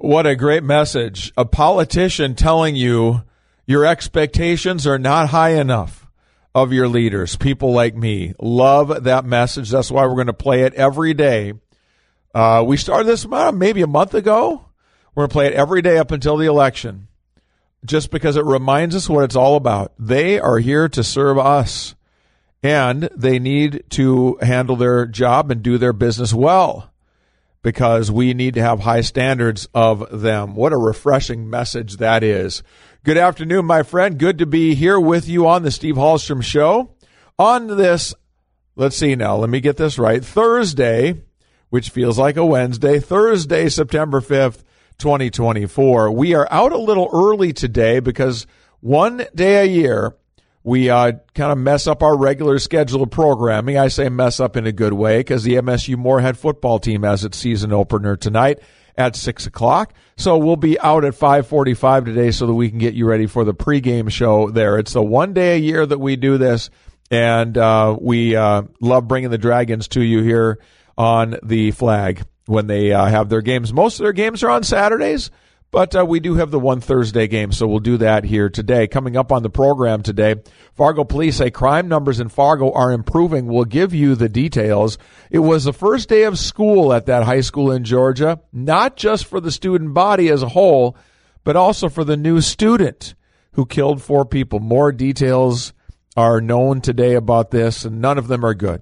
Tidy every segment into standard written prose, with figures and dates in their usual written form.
What a great message. A politician telling you your expectations are not high enough of your leaders. People like me love that message. That's why we're going to play it every day. We started this maybe a month ago. We're going to play it every day up until the election, just because it reminds us what it's all about. They are here to serve us, and they need to handle their job and do their business well, because we need to have high standards of them. What a refreshing message that is. Good afternoon, my friend. Good to be here with you on the Steve Hallstrom Show. On this, let's see now, let me get this right, Thursday, which feels like a Wednesday, Thursday, September 5th, 2024. We are out a little early today because one day a year, we kind of mess up our regular scheduled programming. I say mess up in a good way because the MSU Moorhead football team has its season opener tonight at 6 o'clock. So we'll be out at 5:45 today so that we can get you ready for the pregame show there. It's the one day a year that we do this, and we love bringing the Dragons to you here on the Flag when they have their games. Most of their games are on Saturdays, but we do have the one Thursday game, so we'll do that here today. Coming up on the program today, Fargo police say crime numbers in Fargo are improving. We'll give you the details. It was the first day of school at that high school in Georgia, not just for the student body as a whole, but also for the new student who killed 4 people. More details are known today about this, and none of them are good.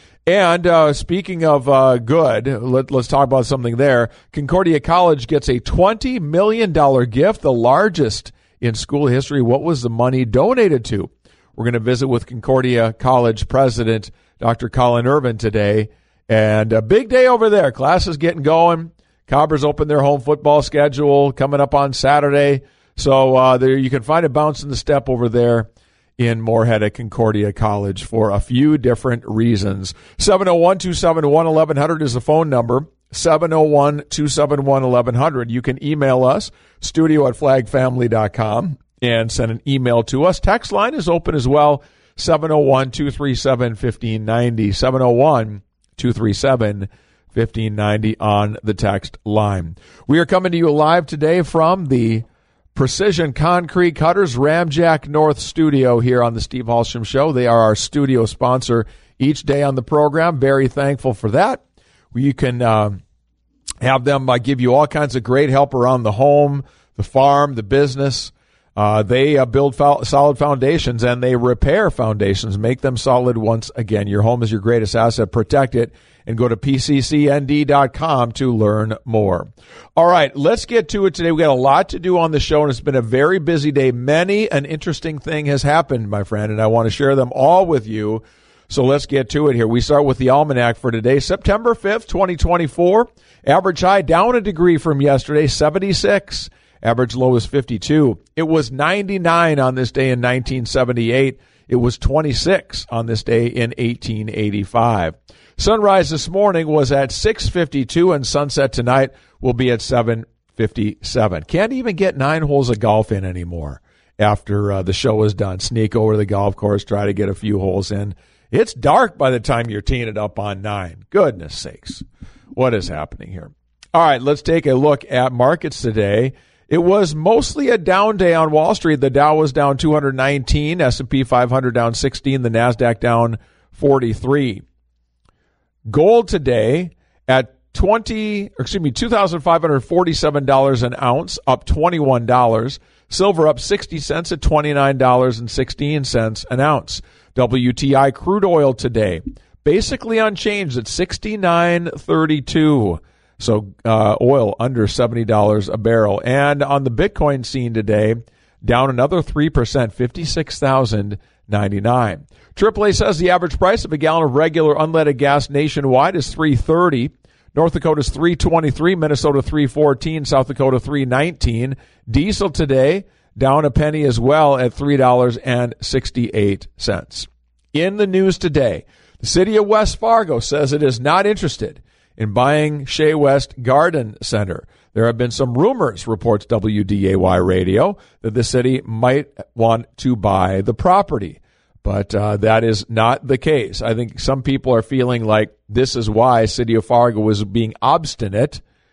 And speaking of good, let's talk about something there. Concordia College gets a $20 million gift, the largest in school history. What was the money donated to? We're going to visit with Concordia College president, Dr. Colin Irvin, today. And a big day over there. Class is getting going. Cobbers open their home football schedule coming up on Saturday. So there you can find a bounce in the step over there in Moorhead at Concordia College for a few different reasons. 701-271-1100 is the phone number. 701-271-1100. You can email us, studio@flagfamily.com, and send an email to us. Text line is open as well, 701-237-1590, 701-237-1590 on the text line. We are coming to you live today from the Precision Concrete Cutters Ramjack North Studio here on the Steve Hallstrom Show. They are our studio sponsor each day on the program. Very thankful for that. You can have them give you all kinds of great help around the home, the farm, the business. They build solid foundations, and they repair foundations, make them solid once again. Your home is your greatest asset. Protect it, and go to pccnd.com to learn more. All right, let's get to it today. We've got a lot to do on the show, and it's been a very busy day. Many an interesting thing has happened, my friend, and I want to share them all with you. So let's get to it here. We start with the almanac for today, September 5th, 2024. Average high down a degree from yesterday, 76. Average low is 52. It was 99 on this day in 1978. It was 26 on this day in 1885. Sunrise this morning was at 6:52, and sunset tonight will be at 7:57. Can't even get 9 holes of golf in anymore after the show is done. Sneak over to the golf course, try to get a few holes in. It's dark by the time you're teeing it up on 9. Goodness sakes. What is happening here? All right, let's take a look at markets today. It was mostly a down day on Wall Street. The Dow was down 219, S&P 500 down 16, the NASDAQ down 43. Gold today at $2,547 an ounce, up $21. Silver up 60 cents at $29.16 an ounce. WTI crude oil today, basically unchanged at $69.32. So oil under $70 a barrel. And on the Bitcoin scene today, down another 3%, 56,099. AAA says the average price of a gallon of regular unleaded gas nationwide is $3.30. North Dakota's $3.23, Minnesota $3.14, South Dakota $3.19. Diesel today down a penny as well at $3.68. In the news today, the city of West Fargo says it is not interested in buying Shea West Garden Center. There have been some rumors, reports WDAY Radio, that the city might want to buy the property. But that is not the case. I think some people are feeling like this is why City of Fargo was being obstinate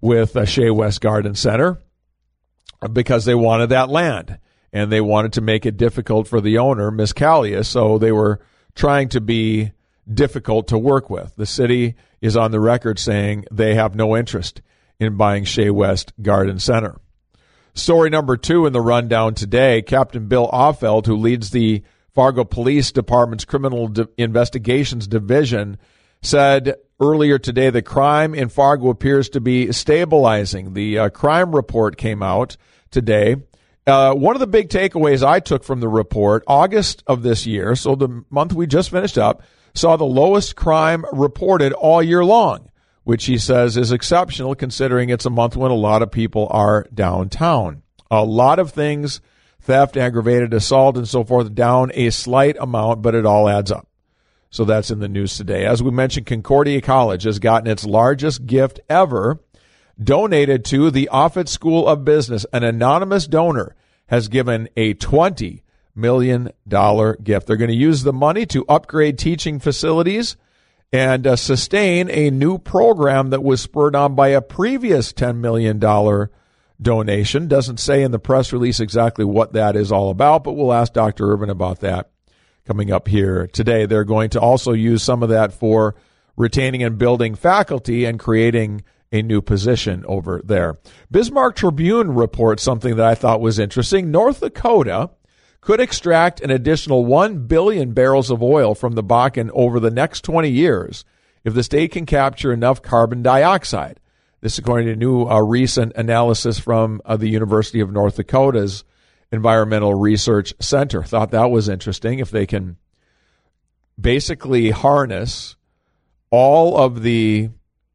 with Shea West Garden Center because they wanted that land, and they wanted to make it difficult for the owner, Miss Callias, so they were trying to be difficult to work with. The city is on the record saying they have no interest in buying Shea West Garden Center. Story number 2 in the rundown today, Captain Bill Offeld, who leads the Fargo Police Department's Criminal Investigations Division, said earlier today that crime in Fargo appears to be stabilizing. The crime report came out today. One of the big takeaways I took from the report, August of this year, so the month we just finished up, saw the lowest crime reported all year long, which he says is exceptional considering it's a month when a lot of people are downtown. A lot of things, theft, aggravated assault, and so forth, down a slight amount, but it all adds up. So that's in the news today. As we mentioned, Concordia College has gotten its largest gift ever, donated to the Offutt School of Business. An anonymous donor has given a $20 million gift. They're going to use the money to upgrade teaching facilities and sustain a new program that was spurred on by a previous $10 million donation. Doesn't say in the press release exactly what that is all about, but we'll ask Dr. Irvin about that coming up here today. They're going to also use some of that for retaining and building faculty and creating a new position over there. Bismarck Tribune reports something that I thought was interesting. North Dakota could extract an additional 1 billion barrels of oil from the Bakken over the next 20 years if the state can capture enough carbon dioxide. This is according to new recent analysis from the University of North Dakota's Environmental Research Center. Thought that was interesting. If they can basically harness all of the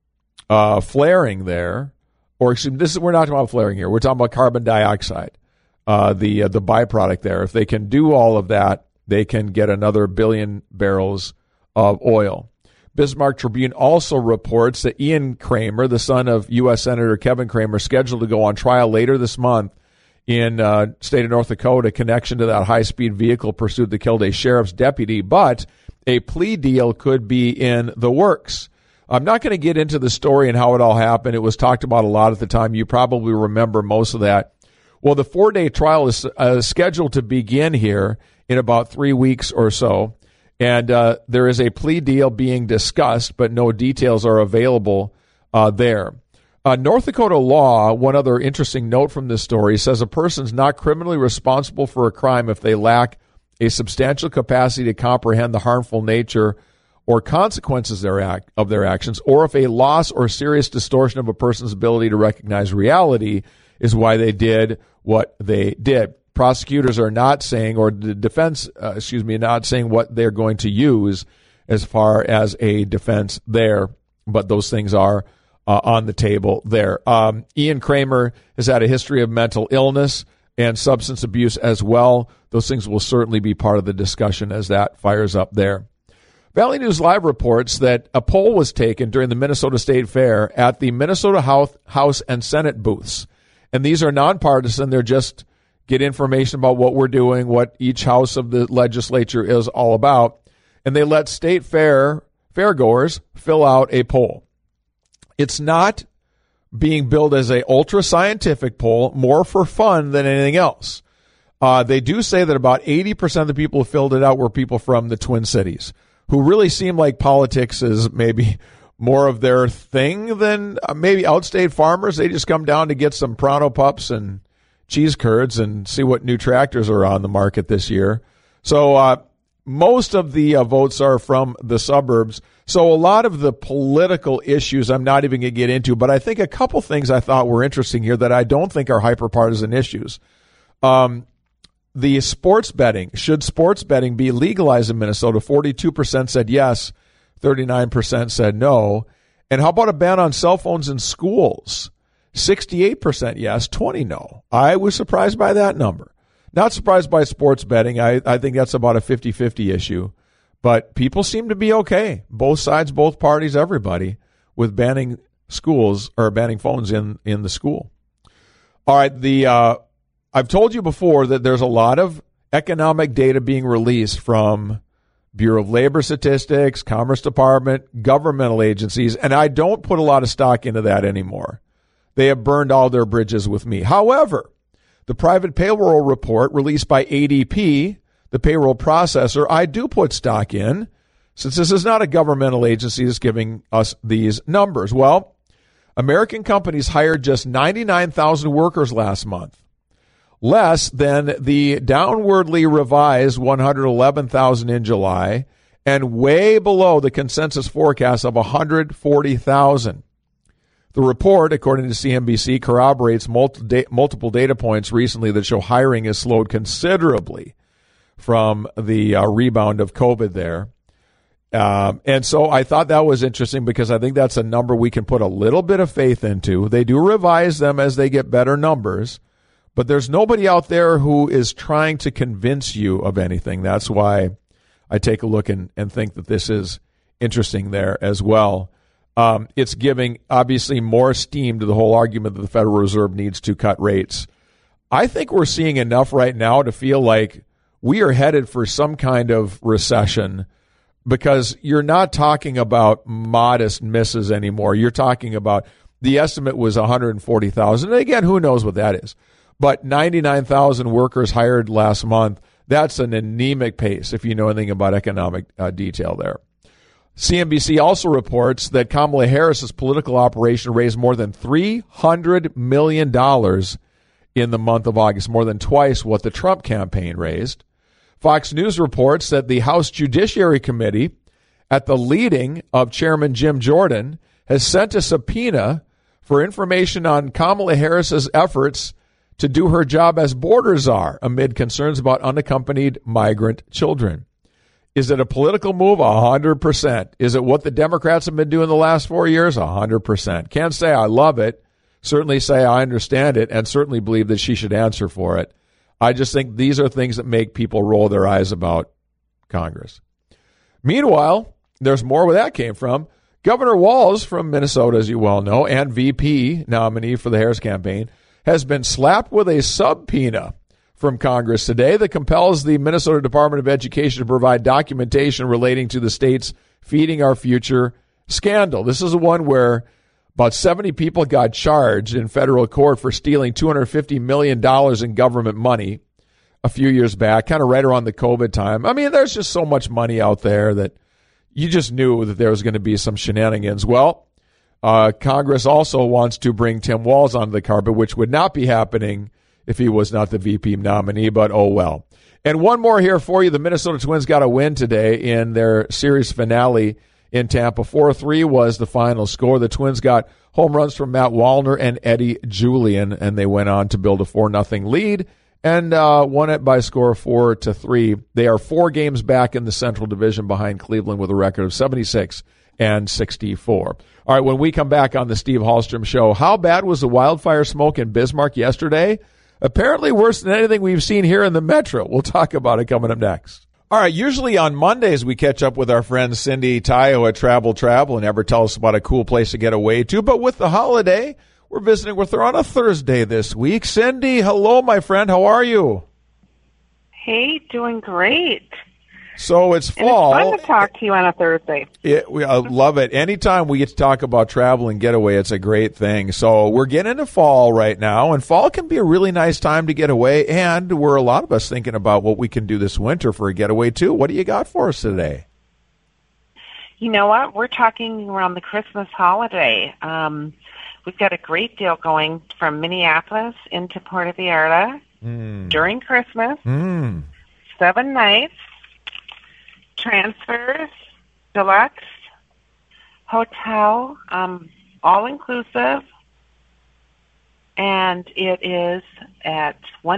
flaring there, or excuse me, we're not talking about flaring here. We're talking about carbon dioxide, the byproduct there. If they can do all of that, they can get another billion barrels of oil. Bismarck Tribune also reports that Ian Kramer, the son of U.S. Senator Kevin Kramer, scheduled to go on trial later this month in state of North Dakota, connection to that high-speed vehicle pursuit that killed a sheriff's deputy, but a plea deal could be in the works. I'm not going to get into the story and how it all happened. It was talked about a lot at the time. You probably remember most of that. Well, the 4-day trial is scheduled to begin here in about 3 weeks or so, and there is a plea deal being discussed, but no details are available there. North Dakota law, one other interesting note from this story, says a person's not criminally responsible for a crime if they lack a substantial capacity to comprehend the harmful nature or consequences of their actions, or if a loss or serious distortion of a person's ability to recognize reality is why they did what they did. Prosecutors are not saying, or the defense, not saying what they're going to use as far as a defense there, but those things are on the table there. Ian Kramer has had a history of mental illness and substance abuse as well. Those things will certainly be part of the discussion as that fires up there. Valley News Live reports that a poll was taken during the Minnesota State Fair at the Minnesota House and Senate booths. And these are nonpartisan. They're just get information about what we're doing, what each house of the legislature is all about. And they let state fairgoers fill out a poll. It's not being billed as a ultra-scientific poll, more for fun than anything else. They do say that about 80% of the people who filled it out were people from the Twin Cities, who really seem like politics is maybe more of their thing than maybe outstate farmers. They just come down to get some Pronto Pups and cheese curds and see what new tractors are on the market this year. So most of the votes are from the suburbs. So a lot of the political issues I'm not even going to get into, but I think a couple things I thought were interesting here that I don't think are hyper-partisan issues. The sports betting, should sports betting be legalized in Minnesota? 42% said yes, 39% said no. And how about a ban on cell phones in schools? 68% yes, 20% no. I was surprised by that number. Not surprised by sports betting. I think that's about a 50-50 issue. But people seem to be okay, both sides, both parties, everybody, with banning schools or banning phones in the school. All right, I've told you before that there's a lot of economic data being released from Bureau of Labor Statistics, Commerce Department, governmental agencies, and I don't put a lot of stock into that anymore. They have burned all their bridges with me. However, the private payroll report released by ADP, the payroll processor, I do put stock in, since this is not a governmental agency that's giving us these numbers. Well, American companies hired just 99,000 workers last month, less than the downwardly revised 111,000 in July, and way below the consensus forecast of 140,000. The report, according to CNBC, corroborates multiple data points recently that show hiring has slowed considerably from the rebound of COVID there. And so I thought that was interesting because I think that's a number we can put a little bit of faith into. They do revise them as they get better numbers, but there's nobody out there who is trying to convince you of anything. That's why I take a look and think that this is interesting there as well. It's giving, obviously, more steam to the whole argument that the Federal Reserve needs to cut rates. I think we're seeing enough right now to feel like we are headed for some kind of recession because you're not talking about modest misses anymore. You're talking about the estimate was 140,000. And again, who knows what that is? But 99,000 workers hired last month. That's an anemic pace if you know anything about economic detail there. CNBC also reports that Kamala Harris's political operation raised more than $300 million in the month of August, more than twice what the Trump campaign raised. Fox News reports that the House Judiciary Committee, at the leading of Chairman Jim Jordan, has sent a subpoena for information on Kamala Harris's efforts to do her job as border czar amid concerns about unaccompanied migrant children. Is it a political move? 100%. Is it what the Democrats have been doing the last 4 years? 100%. Can't say I love it. Certainly say I understand it and certainly believe that she should answer for it. I just think these are things that make people roll their eyes about Congress. Meanwhile, there's more where that came from. Governor Walz from Minnesota, as you well know, and VP nominee for the Harris campaign, has been slapped with a subpoena from Congress today that compels the Minnesota Department of Education to provide documentation relating to the state's Feeding Our Future scandal. This is the one where about 70 people got charged in federal court for stealing $250 million in government money a few years back, kind of right around the COVID time. I mean, there's just so much money out there that you just knew that there was going to be some shenanigans. Well, Congress also wants to bring Tim Walz onto the carpet, which would not be happening if he was not the VP nominee, but oh well. And one more here for you. The Minnesota Twins got a win today in their series finale in Tampa. 4-3 was the final score. The Twins got home runs from Matt Wallner and Eddie Julian, and they went on to build a 4-0 lead and won it by a score of 4-3. They are 4 games back in the Central Division behind Cleveland with a record of 76 and 64. All right, when we come back on the Steve Hallstrom Show, how bad was the wildfire smoke in Bismarck yesterday? Apparently worse than anything we've seen here in the Metro. We'll talk about it coming up next. All right, usually on Mondays we catch up with our friend Cindy Tayo at Travel and ever tell us about a cool place to get away to. But with the holiday, we're visiting with her on a Thursday this week. Cindy, hello, my friend. How are you? Hey, doing great. So it's fall. And it's fun to talk to you on a Thursday. I love it. Anytime we get to talk about travel and getaway, it's a great thing. So we're getting into fall right now, and fall can be a really nice time to get away, and we're a lot of us thinking about what we can do this winter for a getaway, too. What do you got for us today? You know what? We're talking around the Christmas holiday. We've got a great deal going from Minneapolis into Puerto Vallarta during Christmas. 7 nights. Transfers, deluxe, hotel, all-inclusive, and it is at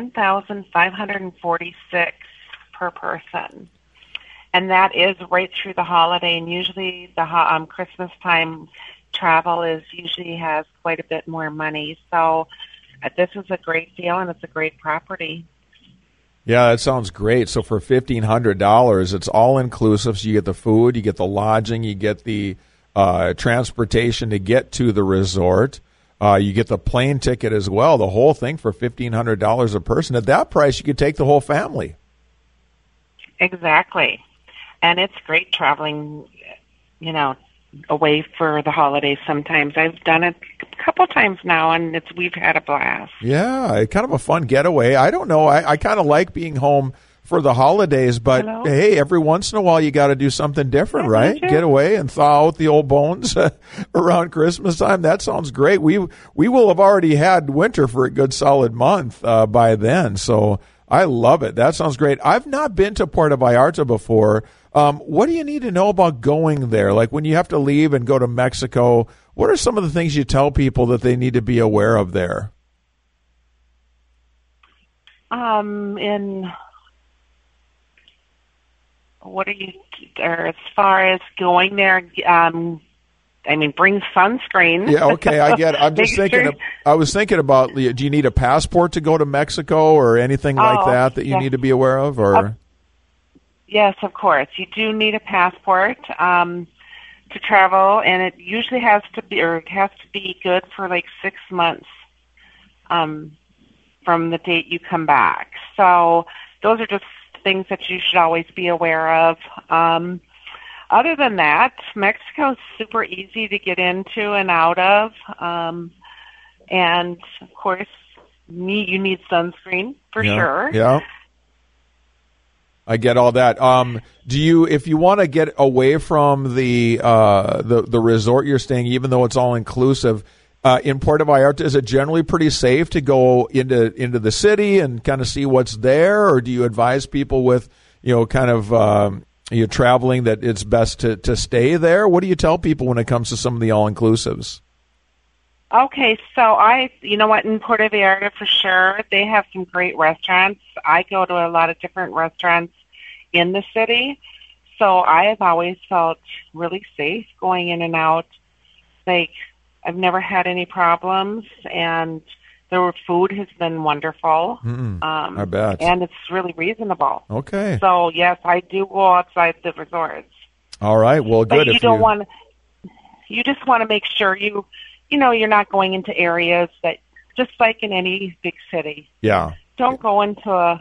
$1,546 per person. And that is right through the holiday, and usually the Christmas time travel usually has quite a bit more money. So this is a great deal, and it's a great property. Yeah, that sounds great. So for $1,500, it's all inclusive. So you get the food, you get the lodging, you get the transportation to get to the resort. You get the plane ticket as well. The whole thing for $1,500 a person. At that price, you could take the whole family. Exactly. And it's great traveling, away for the holidays sometimes. I've done it a couple times now, and we've had a blast. Yeah, kind of a fun getaway. I don't know. I kind of like being home for the holidays, but hey, every once in a while you got to do something different, right? Get away and thaw out the old bones around Christmas time. That sounds great. We will have already had winter for a good solid month by then, so I love it. That sounds great. I've not been to Puerto Vallarta before. What do you need to know about going there? Like when you have to leave and go to Mexico, what are some of the things you tell people that they need to be aware of there? Or as far as going there, bring sunscreen. Yeah, okay, I get it. I'm just thinking, I was thinking about, do you need a passport to go to Mexico or anything like that you need to be aware of? Or yes, of course. You do need a passport to travel, and it usually has to be good for like 6 months from the date you come back. So those are just things that you should always be aware of. Other than that, Mexico is super easy to get into and out of. And, of course, you need sunscreen for sure. Yeah. I get all that. If you want to get away from the resort you're staying, even though it's all inclusive, in Puerto Vallarta, is it generally pretty safe to go into the city and kind of see what's there, or do you advise people with traveling that it's best to stay there? What do you tell people when it comes to some of the all-inclusives? Okay, so in Puerto Vallarta for sure, they have some great restaurants. I go to a lot of different restaurants in the city, so I have always felt really safe going in and out. Like, I've never had any problems, and their food has been wonderful. I bet. And it's really reasonable. Okay. So, yes, I do go outside the resorts. All right. Well, good. But you just want to make sure you're not going into areas that, just like in any big city. Yeah. Don't go into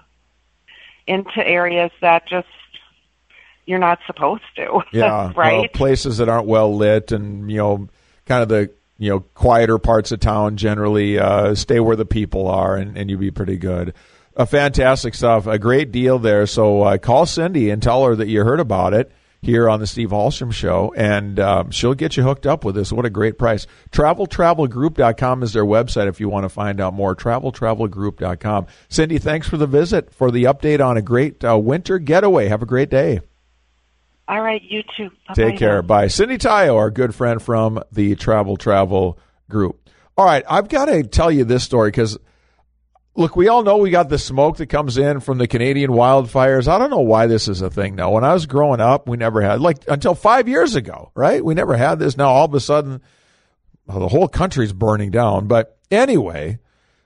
areas that just you're not supposed to. Yeah. Right? Places that aren't well lit and, kind of the, quieter parts of town generally, stay where the people are and you'll be pretty good. Fantastic stuff. A great deal there. So call Cindy and tell her that you heard about it here on the Steve Hallstrom Show, and she'll get you hooked up with this. What a great price. TravelTravelGroup.com is their website if you want to find out more. TravelTravelGroup.com. Cindy, thanks for the visit, for the update on a great winter getaway. Have a great day. All right, you too. Bye-bye. Take care. Bye. Cindy Tayo, our good friend from the Travel Group. All right, I've got to tell you this story because, look, we all know we got the smoke that comes in from the Canadian wildfires. I don't know why this is a thing now. When I was growing up, we never had, until 5 years ago, right? We never had this. Now, all of a sudden, the whole country's burning down. But anyway,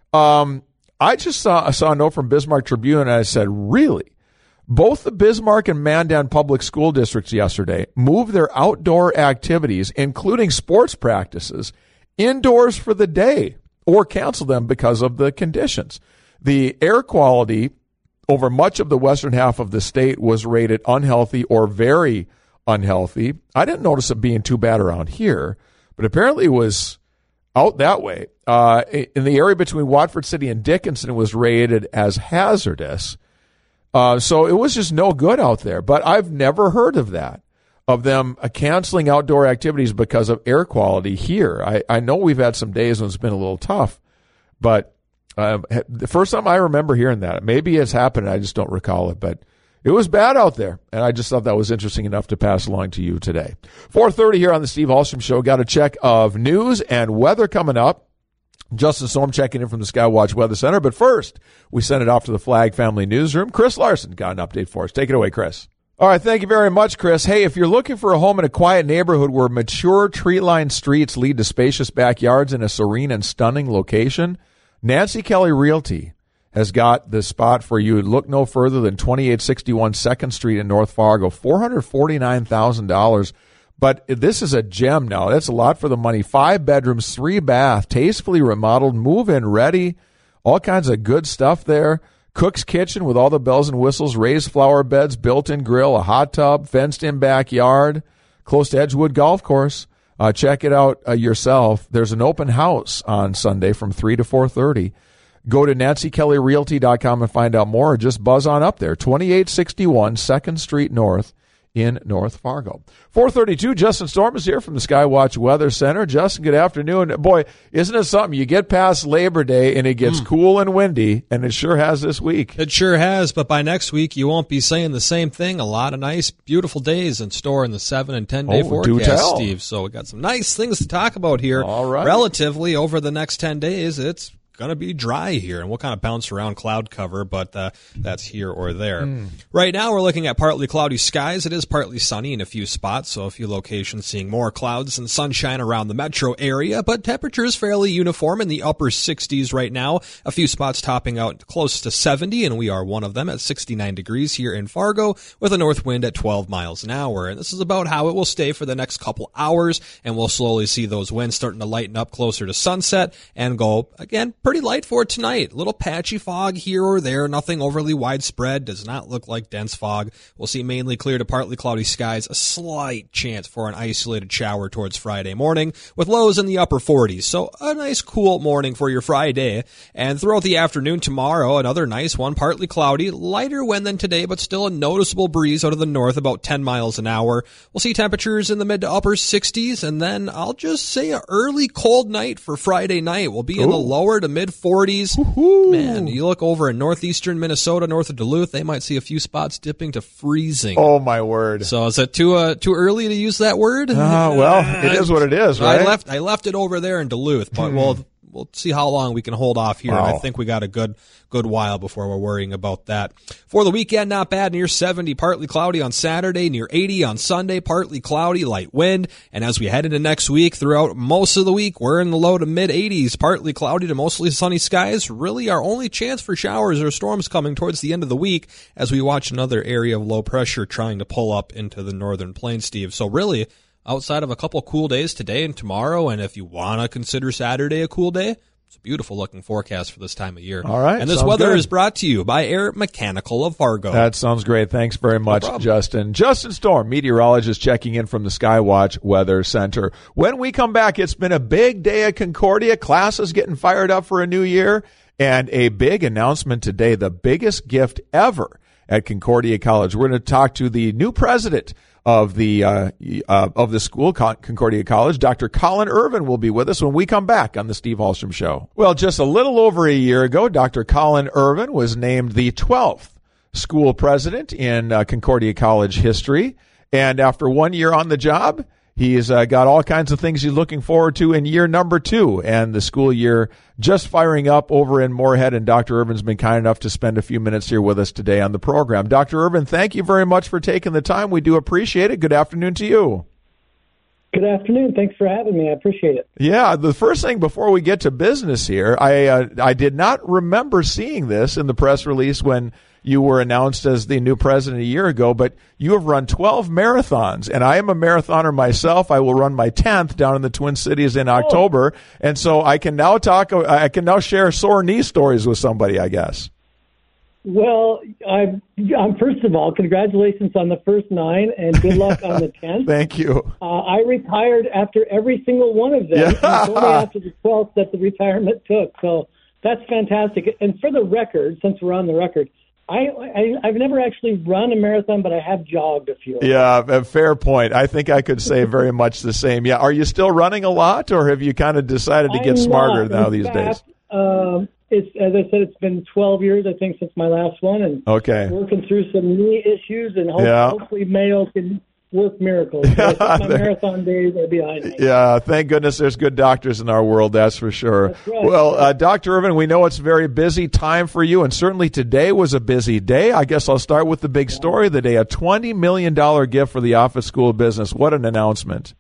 I just saw a note from Bismarck Tribune, and I said, really? Both the Bismarck and Mandan public school districts yesterday moved their outdoor activities, including sports practices, indoors for the day or cancel them because of the conditions. The air quality over much of the western half of the state was rated unhealthy or very unhealthy. I didn't notice it being too bad around here, but apparently it was out that way. In the area between Watford City and Dickinson, it was rated as hazardous. So it was just no good out there. But I've never heard of that, of them canceling outdoor activities because of air quality here. I know we've had some days when it's been a little tough, but the first time I remember hearing that, maybe it's happened, I just don't recall it, but it was bad out there, and I just thought that was interesting enough to pass along to you today. 4:30 here on the Steve Hallstrom Show. Got a check of news and weather coming up. Justin Storm checking in from the Skywatch Weather Center. But first, we send it off to the Flag Family Newsroom. Chris Larson got an update for us. Take it away, Chris. All right, thank you very much, Chris. Hey, if you're looking for a home in a quiet neighborhood where mature tree-lined streets lead to spacious backyards in a serene and stunning location, Nancy Kelly Realty has got the spot for you. Look no further than 2861 2nd Street in North Fargo, $449,000. But this is a gem now. That's a lot for the money. 5 bedrooms, 3 bath, tastefully remodeled, move-in ready, all kinds of good stuff there. Cook's kitchen with all the bells and whistles, raised flower beds, built-in grill, a hot tub, fenced-in backyard, close to Edgewood Golf Course. Check it out yourself. There's an open house on Sunday from 3 to 4:30. Go to NancyKellyRealty.com and find out more, or just buzz on up there. 2861 2nd Street North in North Fargo. 4:32, Justin Storm is here from the Skywatch Weather Center. Justin, good afternoon. Boy, isn't it something? You get past Labor Day and it gets cool and windy, and it sure has this week. It sure has, but by next week you won't be saying the same thing. A lot of nice, beautiful days in store in the 7 and 10 day forecast, Steve. So we got some nice things to talk about here. All right. Relatively over the next 10 days, it's going to be dry here, and we'll kind of bounce around cloud cover, but that's here or there. Right now, we're looking at partly cloudy skies. It is partly sunny in a few spots, so a few locations seeing more clouds and sunshine around the metro area, but temperatures fairly uniform in the upper 60s right now. A few spots topping out close to 70, and we are one of them at 69 degrees here in Fargo with a north wind at 12 miles an hour. And this is about how it will stay for the next couple hours, and we'll slowly see those winds starting to lighten up closer to sunset and go, again, pretty light for tonight. Little patchy fog here or there, nothing overly widespread, does not look like dense fog. We'll see mainly clear to partly cloudy skies, a slight chance for an isolated shower towards Friday morning with lows in the upper 40s. So a nice cool morning for your Friday. And throughout the afternoon tomorrow, another nice one, partly cloudy, lighter wind than today, but still a noticeable breeze out of the north, about 10 miles an hour. We'll see temperatures in the mid to upper 60s, and then I'll just say an early cold night for Friday night. We'll be in the lower to mid 40s. Woo-hoo. Man, you look over in northeastern Minnesota, north of Duluth, they might see a few spots dipping to freezing. Oh, my word. So is it too early to use that word? Well, it is what it is, right? I left it over there in Duluth, but we'll see how long we can hold off here. Wow. And I think we got a good while before we're worrying about that. For the weekend, not bad, near 70, partly cloudy on Saturday, near 80 on Sunday, partly cloudy, light wind. And as we head into next week, throughout most of the week, we're in the low to mid 80s, partly cloudy to mostly sunny skies. Really our only chance for showers or storms coming towards the end of the week as we watch another area of low pressure trying to pull up into the northern plains, Steve. So really, outside of a couple cool days today and tomorrow, and if you want to consider Saturday a cool day, it's a beautiful looking forecast for this time of year. All right. And this weather is brought to you by Air Mechanical of Fargo. That sounds great. Thanks very much, Justin. Justin Storm, meteorologist, checking in from the Skywatch Weather Center. When we come back, it's been a big day at Concordia. Classes getting fired up for a new year, and a big announcement today, the biggest gift ever at Concordia College. We're going to talk to the new president of the school, Concordia College. Dr. Colin Irvin will be with us when we come back on the Steve Hallstrom Show. Well, just a little over a year ago, Dr. Colin Irvin was named the 12th school president in Concordia College history. And after 1 year on the job, he's got all kinds of things he's looking forward to in year number 2, and the school year just firing up over in Moorhead. And Dr. Irvin's been kind enough to spend a few minutes here with us today on the program. Dr. Irvin, thank you very much for taking the time. We do appreciate it. Good afternoon to you. Good afternoon. Thanks for having me. I appreciate it. Yeah, the first thing before we get to business here, I did not remember seeing this in the press release when you were announced as the new president a year ago, but you have run 12 marathons, and I am a marathoner myself. I will run my 10th down in the Twin Cities in October, and so I can now share sore knee stories with somebody, I guess. Well, I'm first of all, congratulations on the first 9, and good luck on the 10th. Thank you. I retired after every single one of them. Yeah. It's only after the 12th that the retirement took, so that's fantastic. And for the record, since we're on the record, I've never actually run a marathon, but I have jogged a few. Yeah, a fair point. I think I could say very much the same. Yeah, are you still running a lot, or have you kind of decided to get smarter now these days? It's, as I said, it's been 12 years, I think, since my last one, and working through some knee issues, and hopefully Mayo can work miracles. Yeah, my marathon days are behind me. Yeah, thank goodness there's good doctors in our world, that's for sure. That's right. Well, Dr. Irvin, we know it's a very busy time for you, and certainly today was a busy day. I guess I'll start with the big story of the day, a $20 million gift for the Office School of Business. What an announcement.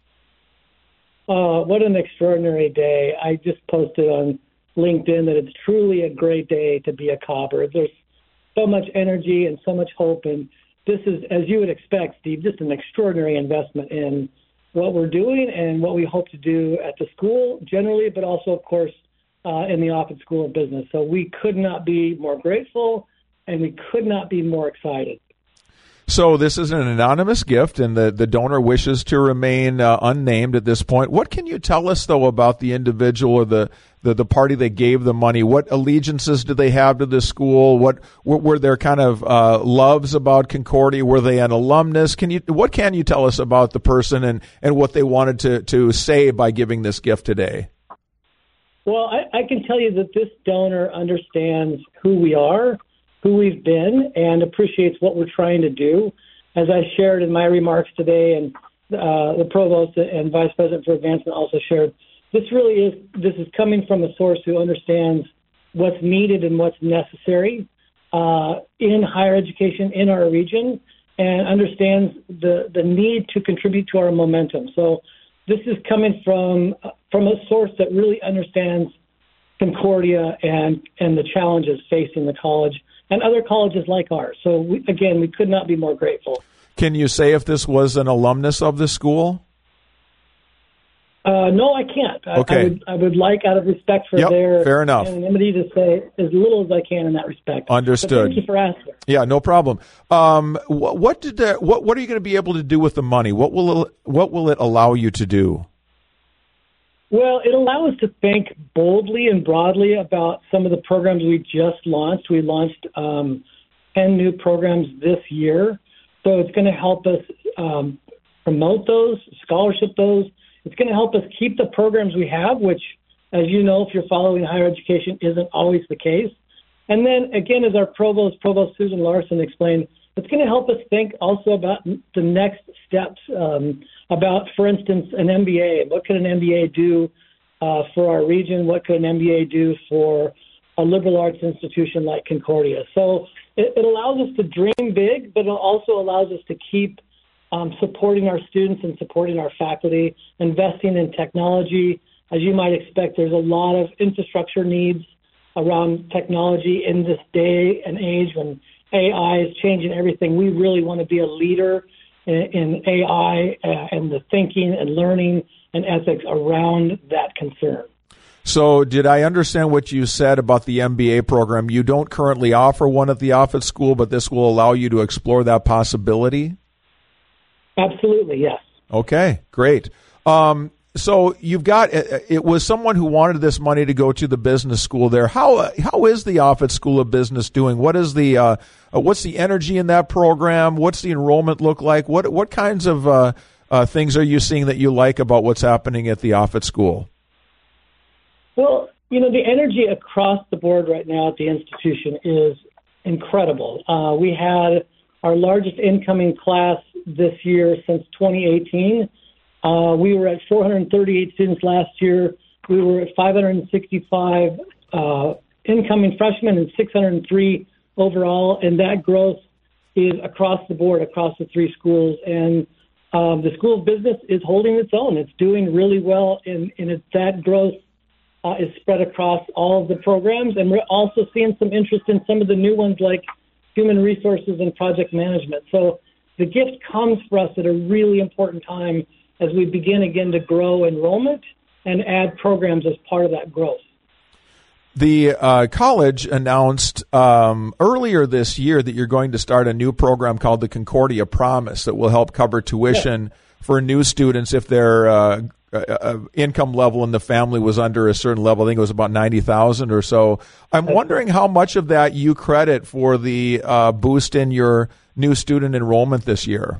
What an extraordinary day. I just posted on LinkedIn that it's truly a great day to be a Cobber. There's so much energy and so much hope, and this is, as you would expect, Steve, just an extraordinary investment in what we're doing and what we hope to do at the school generally, but also, of course, in the Office School of Business. So we could not be more grateful, and we could not be more excited. So this is an anonymous gift, and the donor wishes to remain unnamed at this point. What can you tell us, though, about the individual or the party that gave the money? What allegiances did they have to the school? What were their kind of loves about Concordia? Were they an alumnus? What can you tell us about the person and what they wanted to say by giving this gift today? Well, I can tell you that this donor understands who we are, who we've been, and appreciates what we're trying to do. As I shared in my remarks today, and the provost and vice president for advancement also shared, this is coming from a source who understands what's needed and what's necessary in higher education in our region, and understands the need to contribute to our momentum. So this is coming from a source that really understands Concordia and the challenges facing the college and other colleges like ours. So, we could not be more grateful. Can you say if this was an alumnus of the school? No, I can't. Okay. I would like, out of respect for their fair enough. anonymity, to say as little as I can in that respect. Understood. But thank you for asking. Yeah, no problem. What are you going to be able to do with the money? What will it allow you to do? Well, it allows us to think boldly and broadly about some of the programs we just launched. We launched 10 new programs this year. So it's going to help us promote those, scholarship those. It's going to help us keep the programs we have, which, as you know, if you're following higher education, isn't always the case. And then, again, as our Provost Susan Larson explained, it's going to help us think also about the next steps, about, for instance, an MBA. What could an MBA do for our region? What could an MBA do for a liberal arts institution like Concordia? So it allows us to dream big, but it also allows us to keep supporting our students and supporting our faculty, investing in technology. As you might expect, there's a lot of infrastructure needs around technology in this day and age when AI is changing everything. We really want to be a leader in AI and the thinking and learning and ethics around that concern. So did I understand what you said about the MBA program? You don't currently offer one at the Offutt School, but this will allow you to explore that possibility? Absolutely, yes. Okay, great. So you've got, it was someone who wanted this money to go to the business school there. How is the Offutt School of Business doing? What is what's the energy in that program? What's the enrollment look like? What kinds of things are you seeing that you like about what's happening at the Offutt School? Well, the energy across the board right now at the institution is incredible. We had our largest incoming class this year since 2018. We were at 438 students last year. We were at 565 incoming freshmen and 603 overall, and that growth is across the board, across the three schools. And the School of Business is holding its own. It's doing really well, and that growth is spread across all of the programs. And we're also seeing some interest in some of the new ones like human resources and project management. So the gift comes for us at a really important time as we begin again to grow enrollment and add programs as part of that growth. The college announced earlier this year that you're going to start a new program called the Concordia Promise that will help cover tuition for new students if their income level in the family was under a certain level. I think it was about $90,000 or so. I'm wondering how much of that you credit for the boost in your new student enrollment this year.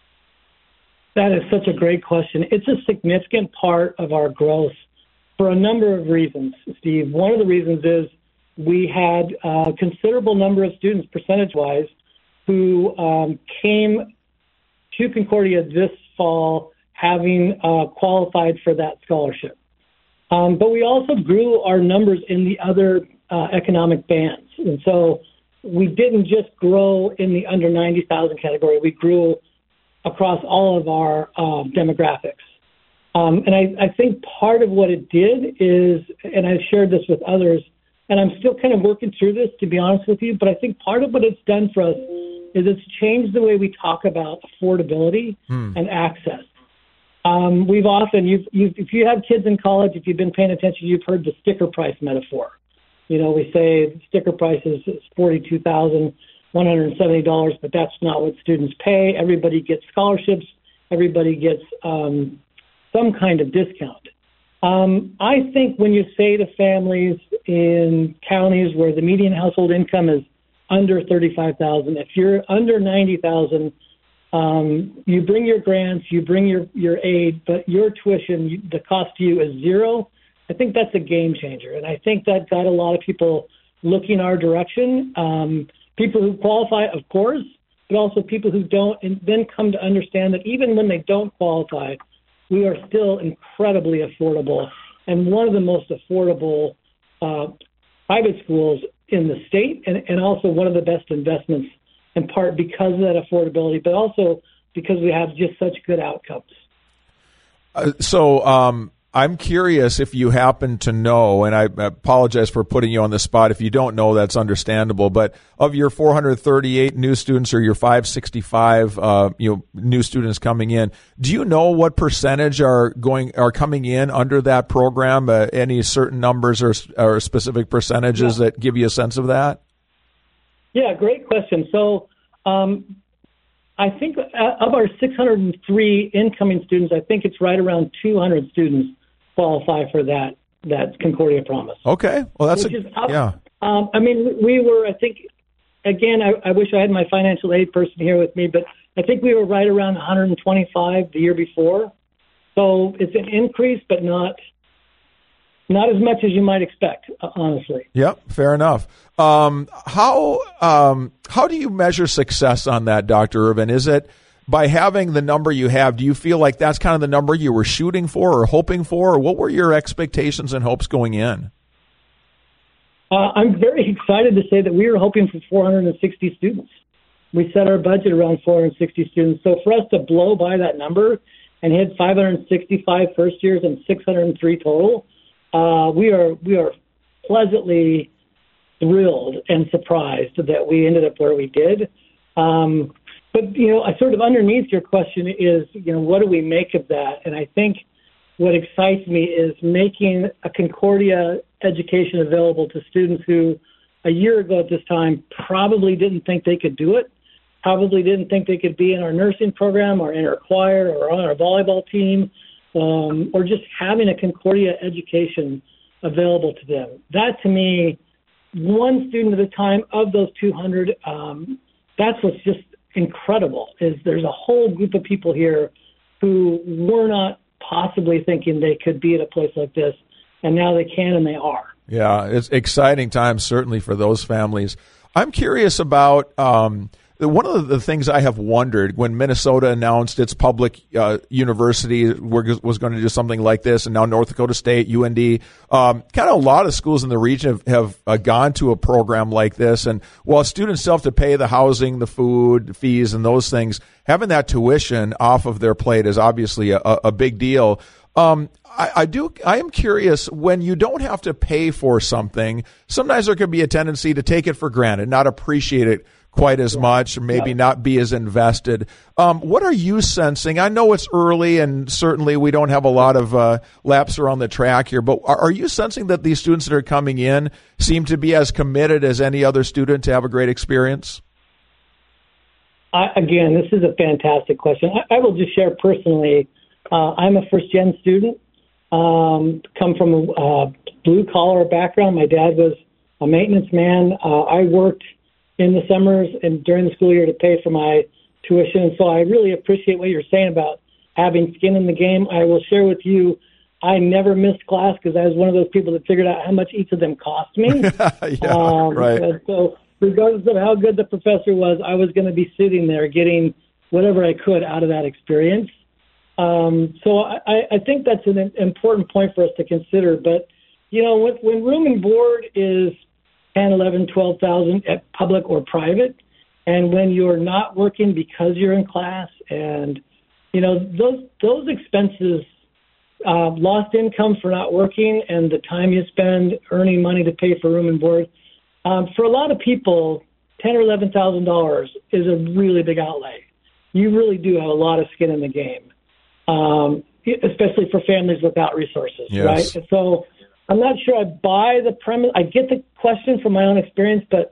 That is such a great question. It's a significant part of our growth for a number of reasons, Steve. One of the reasons is we had a considerable number of students, percentage-wise, who came to Concordia this fall having qualified for that scholarship. But we also grew our numbers in the other economic bands. And so we didn't just grow in the under 90,000 category. We grew across all of our demographics. And I think part of what it did is, and I've shared this with others, and I'm still kind of working through this, to be honest with you, but I think part of what it's done for us is it's changed the way we talk about affordability and access. We've often, if you have kids in college, if you've been paying attention, you've heard the sticker price metaphor. We say sticker price is $42,000. $170, but that's not what students pay. Everybody gets scholarships. Everybody gets some kind of discount. I think when you say to families in counties where the median household income is under $35,000, if you're under $90,000, you bring your grants, you bring your aid, but your tuition, the cost to you is zero. I think that's a game changer, and I think that got a lot of people looking our direction. People who qualify, of course, but also people who don't, and then come to understand that even when they don't qualify, we are still incredibly affordable and one of the most affordable private schools in the state, and also one of the best investments, in part because of that affordability, but also because we have just such good outcomes. So I'm curious if you happen to know, and I apologize for putting you on the spot. If you don't know, that's understandable. But of your 438 new students or your 565 new students coming in, do you know what percentage are coming in under that program? Any certain numbers or specific percentages that give you a sense of that? Yeah, great question. So I think of our 603 incoming students, I think it's right around 200 students qualify for that Concordia Promise. Okay. Well, that's yeah. I mean, we were, I think, again, I wish I had my financial aid person here with me, but I think we were right around 125 the year before. So it's an increase, but not as much as you might expect, honestly. Yep, fair enough. How do you measure success on that, Dr. Irvin? Is it by having the number you have, do you feel like that's kind of the number you were shooting for or hoping for, or what were your expectations and hopes going in? I'm very excited to say that we were hoping for 460 students. We set our budget around 460 students. So for us to blow by that number and hit 565 first years and 603 total, we are pleasantly thrilled and surprised that we ended up where we did. But, I sort of underneath your question is, what do we make of that? And I think what excites me is making a Concordia education available to students who a year ago at this time probably didn't think they could do it, probably didn't think they could be in our nursing program or in our choir or on our volleyball team, or just having a Concordia education available to them. That, to me, one student at a time of those 200, that's what's just incredible, is there's a whole group of people here who were not possibly thinking they could be at a place like this, and now they can, and they are. Yeah, it's exciting times, certainly, for those families. I'm curious about one of the things I have wondered when Minnesota announced its public university was going to do something like this, and now North Dakota State, UND, kind of a lot of schools in the region have gone to a program like this. And while students still have to pay the housing, the food, fees, and those things, having that tuition off of their plate is obviously a big deal. I am curious, when you don't have to pay for something, sometimes there can be a tendency to take it for granted, not appreciate it quite as much, or maybe not be as invested. What are you sensing? I know it's early, and certainly we don't have a lot of laps around the track here, but are you sensing that these students that are coming in seem to be as committed as any other student to have a great experience? Again, this is a fantastic question. I will just share personally, I'm a first-gen student, come from a blue-collar background. My dad was a maintenance man. I worked in the summers and during the school year to pay for my tuition. So I really appreciate what you're saying about having skin in the game. I will share with you, I never missed class because I was one of those people that figured out how much each of them cost me. Right. So regardless of how good the professor was, I was going to be sitting there getting whatever I could out of that experience. So I think that's an important point for us to consider. But, when room and board is 10, 11, 12,000 at public or private, and when you're not working because you're in class, and those expenses, lost income for not working, and the time you spend earning money to pay for room and board, for a lot of people, $10,000 or $11,000 is a really big outlay. You really do have a lot of skin in the game, especially for families without resources, right? And so I'm not sure I buy the premise. I get the question from my own experience, but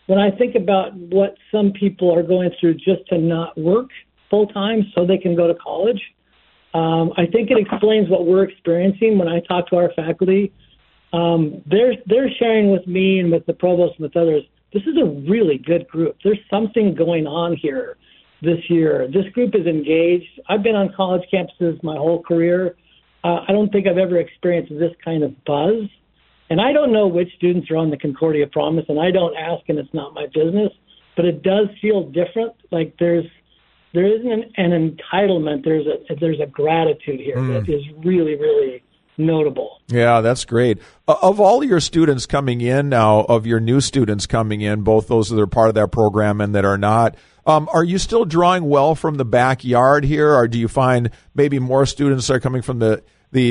when I think about what some people are going through just to not work full time so they can go to college, I think it explains what we're experiencing when I talk to our faculty. They're sharing with me and with the provost and with others, this is a really good group. There's something going on here this year. This group is engaged. I've been on college campuses my whole career. I don't think I've ever experienced this kind of buzz. And I don't know which students are on the Concordia Promise, and I don't ask, and it's not my business, but it does feel different. Like there isn't an entitlement. There's a gratitude here that is really, really notable. Yeah, that's great. Of all your students coming in now, of your new students coming in, both those that are part of that program and that are not, are you still drawing well from the backyard here, or do you find maybe more students are coming from the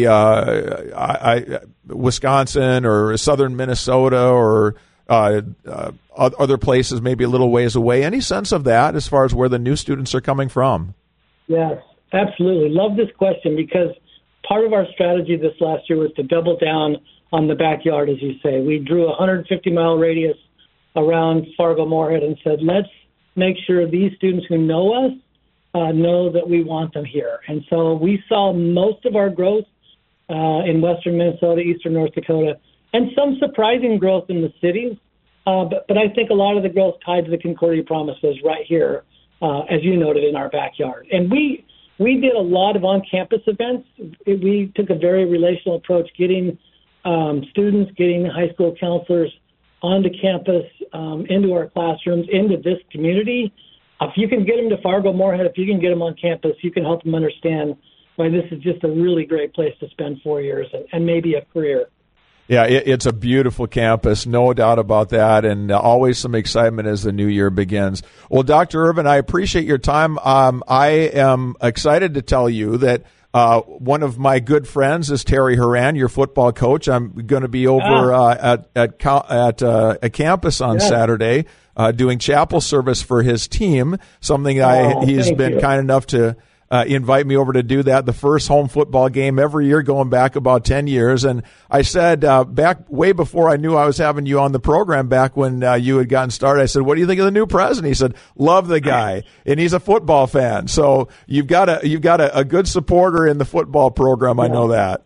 Wisconsin or southern Minnesota or other places, maybe a little ways away? Any sense of that as far as where the new students are coming from? Yes, absolutely. Love this question, because part of our strategy this last year was to double down on the backyard, as you say. We drew a 150-mile radius around Fargo-Moorhead and said, let's make sure these students who know us know that we want them here. And so we saw most of our growth in western Minnesota, eastern North Dakota, and some surprising growth in the cities. But I think a lot of the growth tied to the Concordia Promise was right here, as you noted, in our backyard. And we did a lot of on-campus events. We took a very relational approach, getting students, getting high school counselors onto campus, into our classrooms, into this community. If you can get them to Fargo-Moorhead, if you can get them on campus, you can help them understand why this is just a really great place to spend 4 years and maybe a career. Yeah, it's a beautiful campus, no doubt about that, and always some excitement as the new year begins. Well, Dr. Irvin, I appreciate your time. I am excited to tell you that one of my good friends is Terry Horan, your football coach. I'm going to be over at a campus on Saturday doing chapel service for his team, something he's been kind enough to invite me over to do that, the first home football game every year going back about 10 years. And I said back way before I knew I was having you on the program, back when you had gotten started, I said, what do you think of the new president? He said, love the guy, and he's a football fan. So you've got a good supporter in the football program. I know that.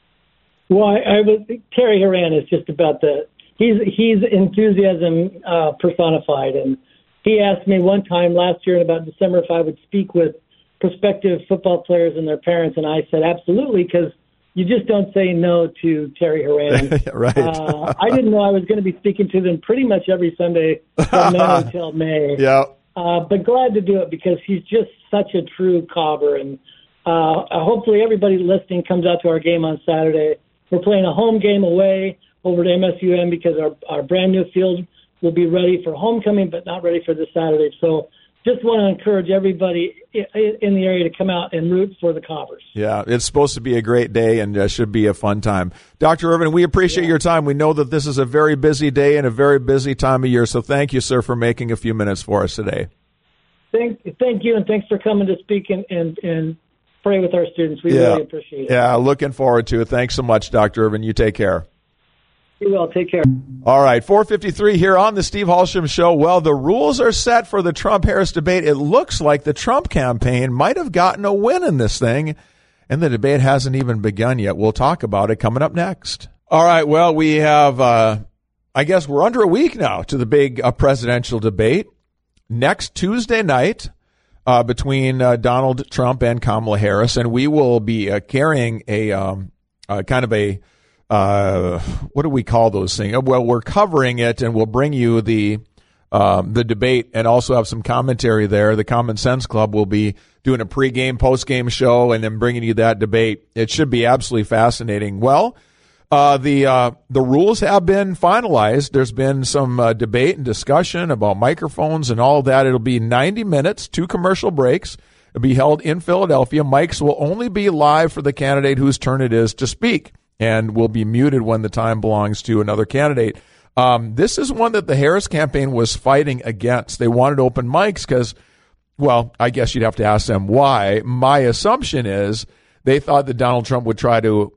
Well, Terry Horan is just about he's enthusiasm personified. And he asked me one time last year in about December if I would speak with prospective football players and their parents, and I said absolutely, because you just don't say no to Terry Horan. Right. I didn't know I was going to be speaking to them pretty much every Sunday from May until May. Yeah. But glad to do it because he's just such a true Cobber, and hopefully everybody listening comes out to our game on Saturday. We're playing a home game away over to MSUM because our brand new field will be ready for homecoming, but not ready for this Saturday. So just want to encourage everybody in the area to come out and root for the Cobbers. Yeah, it's supposed to be a great day and should be a fun time. Dr. Irvin, we appreciate your time. We know that this is a very busy day and a very busy time of year, so thank you, sir, for making a few minutes for us today. Thank you, and thanks for coming to speak and pray with our students. We really appreciate it. Yeah, looking forward to it. Thanks so much, Dr. Irvin. You take care. You will. Take care. All right, 4:53 here on the Steve Halsham Show. Well, the rules are set for the Trump-Harris debate. It looks like the Trump campaign might have gotten a win in this thing, and the debate hasn't even begun yet. We'll talk about it coming up next. All right, well, we have, I guess we're under a week now to the big presidential debate. Next Tuesday night between Donald Trump and Kamala Harris, and we will be carrying a kind of a what do we call those things? Well, we're covering it, and we'll bring you the debate and also have some commentary there. The Common Sense Club will be doing a pregame, postgame show, and then bringing you that debate. It should be absolutely fascinating. Well, the rules have been finalized. There's been some debate and discussion about microphones and all of that. It'll be 90 minutes, 2 commercial breaks. It'll be held in Philadelphia. Mics will only be live for the candidate whose turn it is to speak, and will be muted when the time belongs to another candidate. This is one that the Harris campaign was fighting against. They wanted open mics because, well, I guess you'd have to ask them why. My assumption is they thought that Donald Trump would try to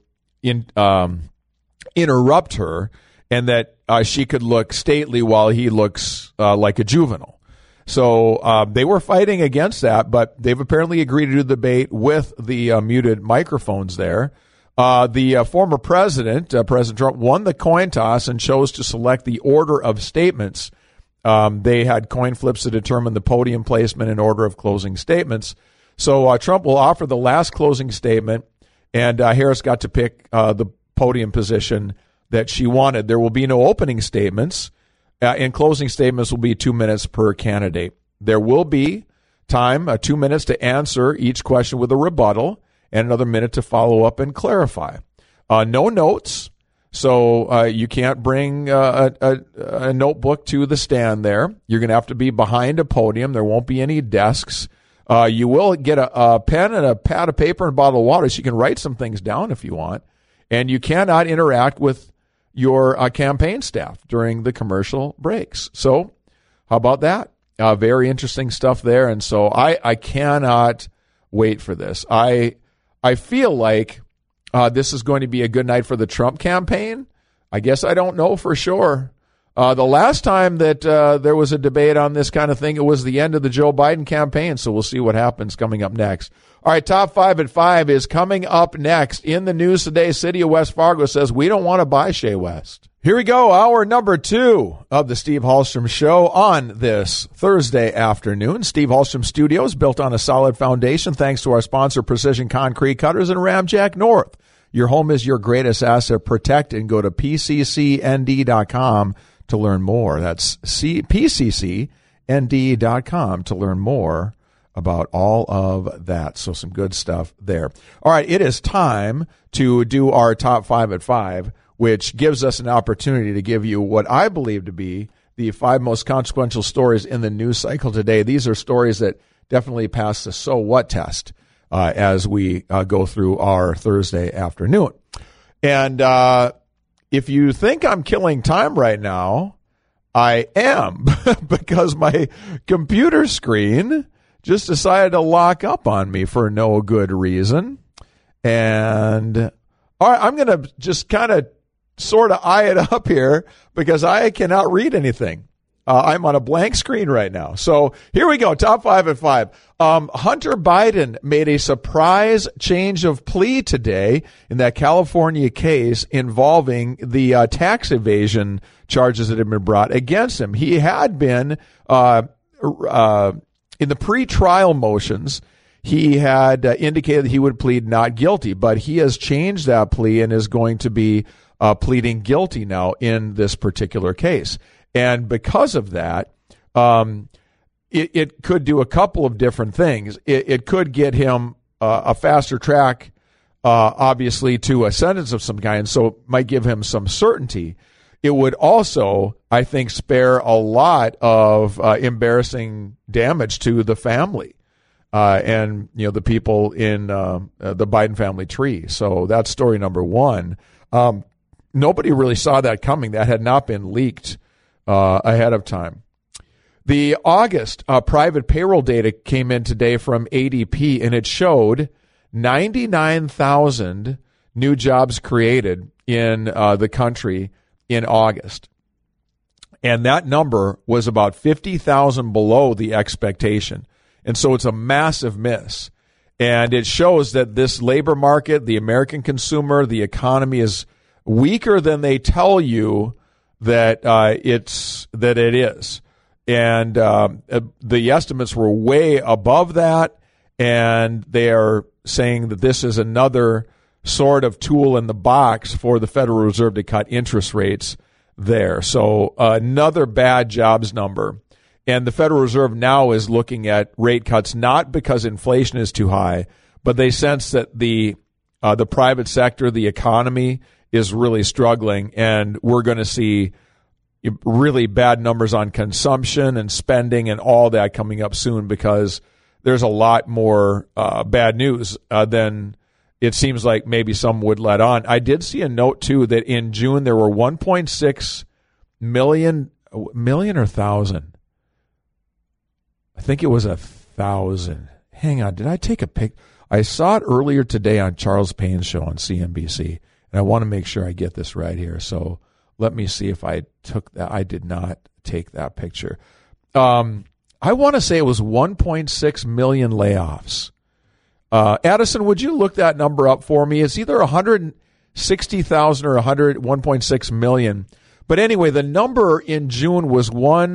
interrupt her, and that she could look stately while he looks like a juvenile. So they were fighting against that, but they've apparently agreed to do the debate with the muted microphones there. The former president, President Trump, won the coin toss and chose to select the order of statements. They had coin flips to determine the podium placement and order of closing statements. So Trump will offer the last closing statement, and Harris got to pick the podium position that she wanted. There will be no opening statements, and closing statements will be 2 minutes per candidate. There will be time, 2 minutes to answer each question with a rebuttal, and another minute to follow up and clarify. No notes, so you can't bring a notebook to the stand there. You're going to have to be behind a podium. There won't be any desks. You will get a pen and a pad of paper and a bottle of water so you can write some things down if you want. And you cannot interact with your campaign staff during the commercial breaks. So how about that? Very interesting stuff there. And so I cannot wait for this. I feel like this is going to be a good night for the Trump campaign. I guess I don't know for sure. The last time that there was a debate on this kind of thing, it was the end of the Joe Biden campaign. So we'll see what happens coming up next. All right, Top 5 at 5 is coming up next. In the news today, City of West Fargo says we don't want to buy Shea West. Here we go, hour number 2 of the Steve Hallstrom Show on this Thursday afternoon. Steve Hallstrom Studios, built on a solid foundation thanks to our sponsor, Precision Concrete Cutters and Ramjack North. Your home is your greatest asset. Protect and go to pccnd.com to learn more. That's pccnd.com to learn more about all of that. So some good stuff there. All right, it is time to do our Top 5 at 5, which gives us an opportunity to give you what I believe to be the 5 most consequential stories in the news cycle today. These are stories that definitely pass the so what test as we go through our Thursday afternoon. And if you think I'm killing time right now, I am, because my computer screen just decided to lock up on me for no good reason. And all right, I'm going to just kind of sort of eye it up here because I cannot read anything. I'm on a blank screen right now. So here we go. Top 5 at 5. Hunter Biden made a surprise change of plea today in that California case involving the tax evasion charges that had been brought against him. He had been in the pre-trial motions. He had indicated that he would plead not guilty, but he has changed that plea and is going to be pleading guilty now in this particular case. And because of that, it could do a couple of different things. It could get him a faster track, obviously, to a sentence of some kind, so it might give him some certainty. It would also, I think, spare a lot of embarrassing damage to the family and the people in the Biden family tree. So that's story number 1. Nobody really saw that coming. That had not been leaked ahead of time. The August private payroll data came in today from ADP, and it showed 99,000 new jobs created in the country in August. And that number was about 50,000 below the expectation. And so it's a massive miss. And it shows that this labor market, the American consumer, the economy is weaker than they tell you that it is. And the estimates were way above that, and they are saying that this is another sort of tool in the box for the Federal Reserve to cut interest rates there. So another bad jobs number. And the Federal Reserve now is looking at rate cuts, not because inflation is too high, but they sense that the private sector, the economy, is really struggling, and we're going to see really bad numbers on consumption and spending and all that coming up soon, because there's a lot more bad news than it seems like maybe some would let on. I did see a note, too, that in June there were 1.6 million or 1,000. I think it was 1,000. Hang on. Did I take a pic? I saw it earlier today on Charles Payne's show on CNBC, and I want to make sure I get this right here. So let me see if I took that. I did not take that picture. I want to say it was 1.6 million layoffs. Addison, would you look that number up for me? It's either 160,000 or 1.6 million. But anyway, the number in June was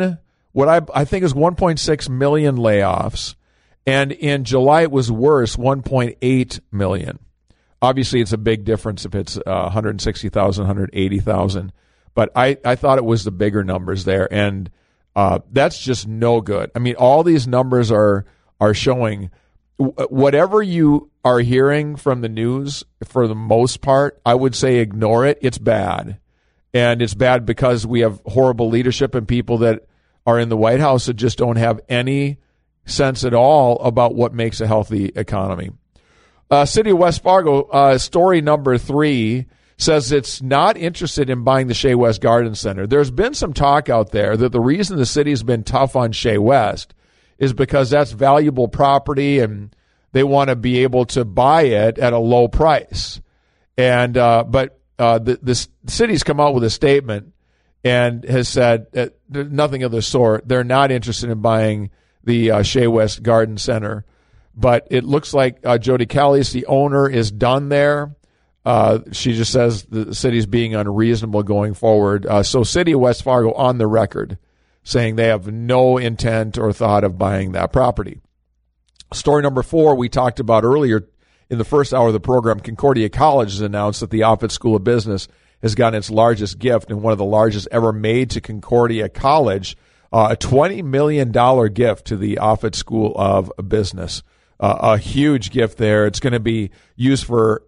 I think is 1.6 million layoffs. And in July, it was worse, 1.8 million. Obviously, it's a big difference if it's 160,000, 180,000. But I thought it was the bigger numbers there. And that's just no good. I mean, all these numbers are showing whatever you are hearing from the news, for the most part, I would say ignore it. It's bad. And it's bad because we have horrible leadership and people that are in the White House that just don't have any sense at all about what makes a healthy economy. City of West Fargo, story number 3 says it's not interested in buying the Shea West Garden Center. There's been some talk out there that the reason the city's been tough on Shea West is because that's valuable property and they want to be able to buy it at a low price. And but the city's come out with a statement and has said nothing of the sort. They're not interested in buying the Shea West Garden Center. But it looks like Jody Callies, the owner, is done there. She just says the city's being unreasonable going forward. So City of West Fargo on the record saying they have no intent or thought of buying that property. Story number 4 we talked about earlier in the first hour of the program. Concordia College has announced that the Offutt School of Business has gotten its largest gift and one of the largest ever made to Concordia College, a $20 million gift to the Offutt School of Business. A huge gift there. It's going to be used for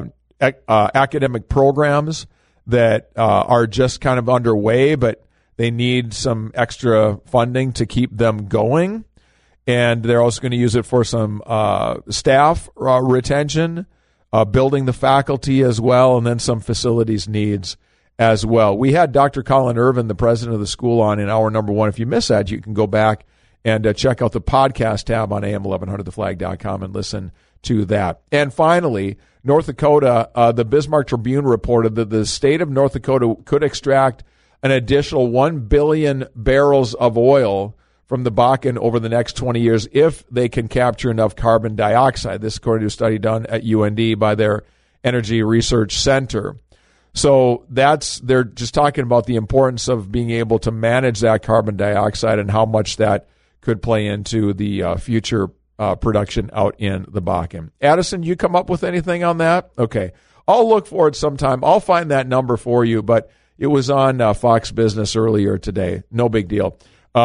academic programs that are just kind of underway, but they need some extra funding to keep them going. And they're also going to use it for some staff retention, building the faculty as well, and then some facilities needs as well. We had Dr. Colin Irvin, the president of the school, on in hour number 1. If you missed that, you can go back and check out the podcast tab on am1100theflag.com and listen to that. And finally, North Dakota, the Bismarck Tribune reported that the state of North Dakota could extract an additional 1 billion barrels of oil from the Bakken over the next 20 years if they can capture enough carbon dioxide. This according to a study done at UND by their Energy Research Center. So they're just talking about the importance of being able to manage that carbon dioxide and how much that could play into the future production out in the Bakken. Addison, you come up with anything on that? Okay. I'll look for it sometime. I'll find that number for you, but it was on Fox Business earlier today. No big deal.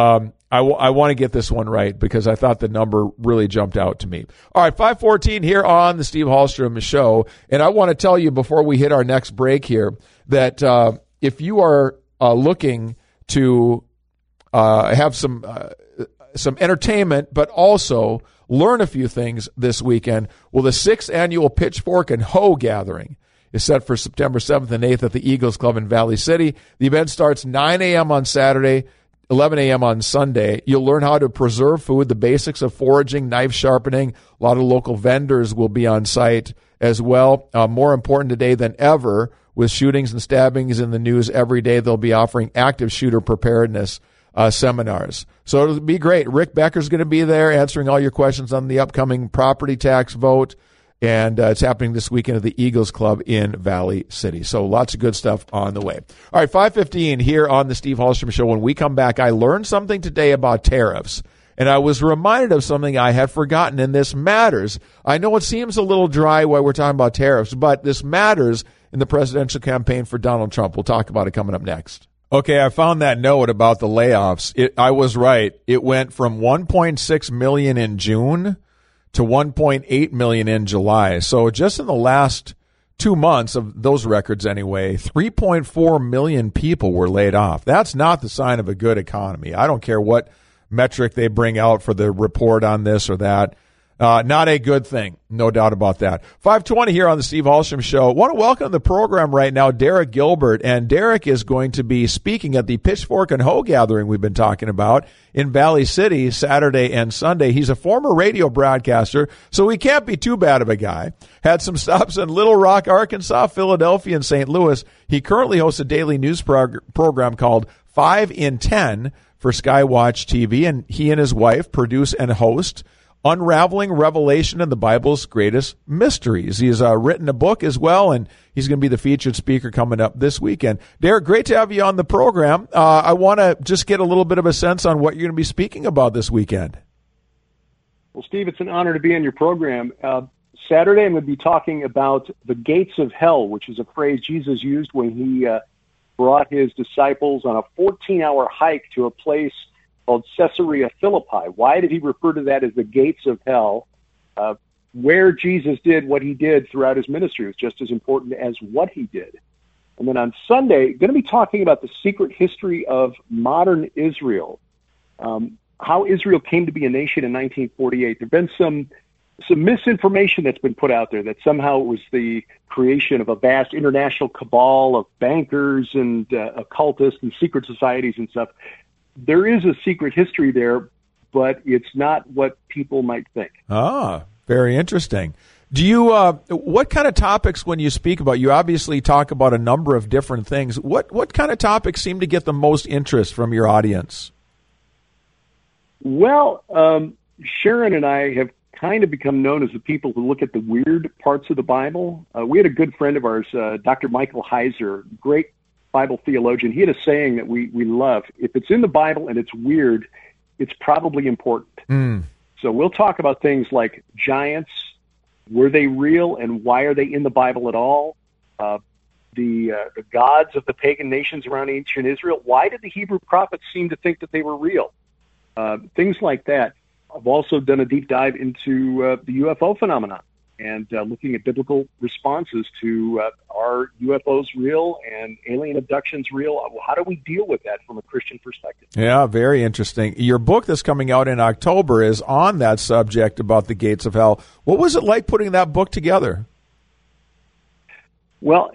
I want to get this one right because I thought the number really jumped out to me. All right, 5:14 here on the Steve Hallstrom Show. And I want to tell you before we hit our next break here that if you are looking to have some entertainment, but also learn a few things this weekend, well, the 6th annual Pitchfork and Hoe Gathering is set for September 7th and 8th at the Eagles Club in Valley City. The event starts 9 a.m. on Saturday, 11 a.m. on Sunday. You'll learn how to preserve food, the basics of foraging, knife sharpening. A lot of local vendors will be on site as well. More important today than ever, with shootings and stabbings in the news every day, they'll be offering active shooter preparedness seminars. So it'll be great. Rick Becker's going to be there answering all your questions on the upcoming property tax vote. And it's happening this weekend at the Eagles Club in Valley City. So lots of good stuff on the way. All right, 5:15 here on the Steve Hallstrom Show. When we come back, I learned something today about tariffs. And I was reminded of something I had forgotten, and this matters. I know it seems a little dry while we're talking about tariffs, but this matters in the presidential campaign for Donald Trump. We'll talk about it coming up next. Okay, I found that note about the layoffs. I was right. It went from 1.6 million in June to 1.8 million in July. So just in the last 2 months of those records anyway, 3.4 million people were laid off. That's not the sign of a good economy. I don't care what metric they bring out for the report on this or that. Not a good thing. No doubt about that. 5:20 here on the Steve Hallstrom Show. I want to welcome to the program right now Derek Gilbert. And Derek is going to be speaking at the Pitchfork and Hoe Gathering we've been talking about in Valley City Saturday and Sunday. He's a former radio broadcaster, so he can't be too bad of a guy. Had some stops in Little Rock, Arkansas, Philadelphia, and St. Louis. He currently hosts a daily news program called 5 in 10 for Skywatch TV, and he and his wife produce and host Unraveling Revelation and the Bible's Greatest Mysteries. He's written a book as well, and he's going to be the featured speaker coming up this weekend. Derek, great to have you on the program. I want to just get a little bit of a sense on what you're going to be speaking about this weekend. Well, Steve, it's an honor to be on your program. Saturday, I'm going to be talking about the gates of hell, which is a phrase Jesus used when he brought his disciples on a 14-hour hike to a place called Caesarea Philippi. Why did he refer to that as the gates of hell? Where Jesus did what he did throughout his ministry was just as important as what he did. And then on Sunday, going to be talking about the secret history of modern Israel, how Israel came to be a nation in 1948. There have been some misinformation that's been put out there that somehow it was the creation of a vast international cabal of bankers and occultists and secret societies and stuff. There is a secret history there, but it's not what people might think. Ah, very interesting. Do you, what kind of topics when you speak about, you obviously talk about a number of different things. What kind of topics seem to get the most interest from your audience? Well, Sharon and I have kind of become known as the people who look at the weird parts of the Bible. We had a good friend of ours, Dr. Michael Heiser, great Bible theologian. He had a saying that we love. If it's in the Bible and it's weird, it's probably important. So we'll talk about things like giants. Were they real, and why are they in the Bible at all? The gods of the pagan nations around ancient Israel. Why did the Hebrew prophets seem to think that they were real? Things like that. I've also done a deep dive into the UFO phenomenon and looking at biblical responses to are UFOs real and alien abductions real? How do we deal with that from a Christian perspective? Yeah, very interesting. Your book that's coming out in October is on that subject about the gates of hell. What was it like putting that book together? Well,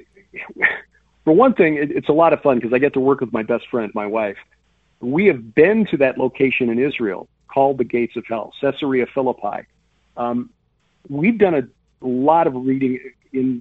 for one thing, it's a lot of fun because I get to work with my best friend, my wife. We have been to that location in Israel called the Gates of Hell, Caesarea Philippi. We've done a lot of reading in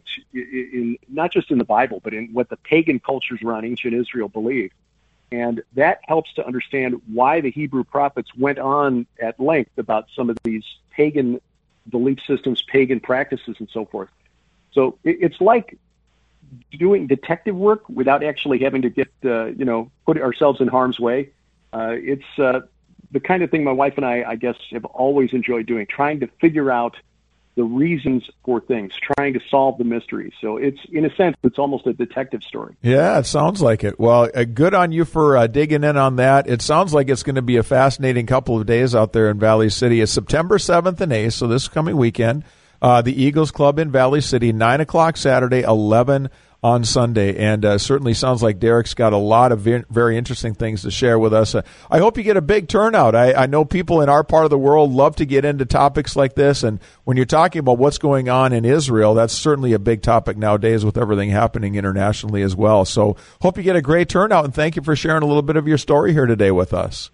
not just in the Bible, but in what the pagan cultures around ancient Israel believed. And that helps to understand why the Hebrew prophets went on at length about some of these pagan belief systems, pagan practices, and so forth. So it's like doing detective work without actually having to get, put ourselves in harm's way. It's the kind of thing my wife and I guess, have always enjoyed doing, trying to figure out the reasons for things, trying to solve the mysteries. So it's, in a sense, it's almost a detective story. Yeah, it sounds like it. Well, good on you for digging in on that. It sounds like it's going to be a fascinating couple of days out there in Valley City. It's September 7th and 8th, so this coming weekend. The Eagles Club in Valley City, 9 o'clock Saturday, 11 on Sunday, and certainly sounds like Derek's got a lot of very interesting things to share with us. I hope you get a big turnout. I know people in our part of the world love to get into topics like this, and when you're talking about what's going on in Israel, that's certainly a big topic nowadays with everything happening internationally as well. So hope you get a great turnout, and thank you for sharing a little bit of your story here today with us.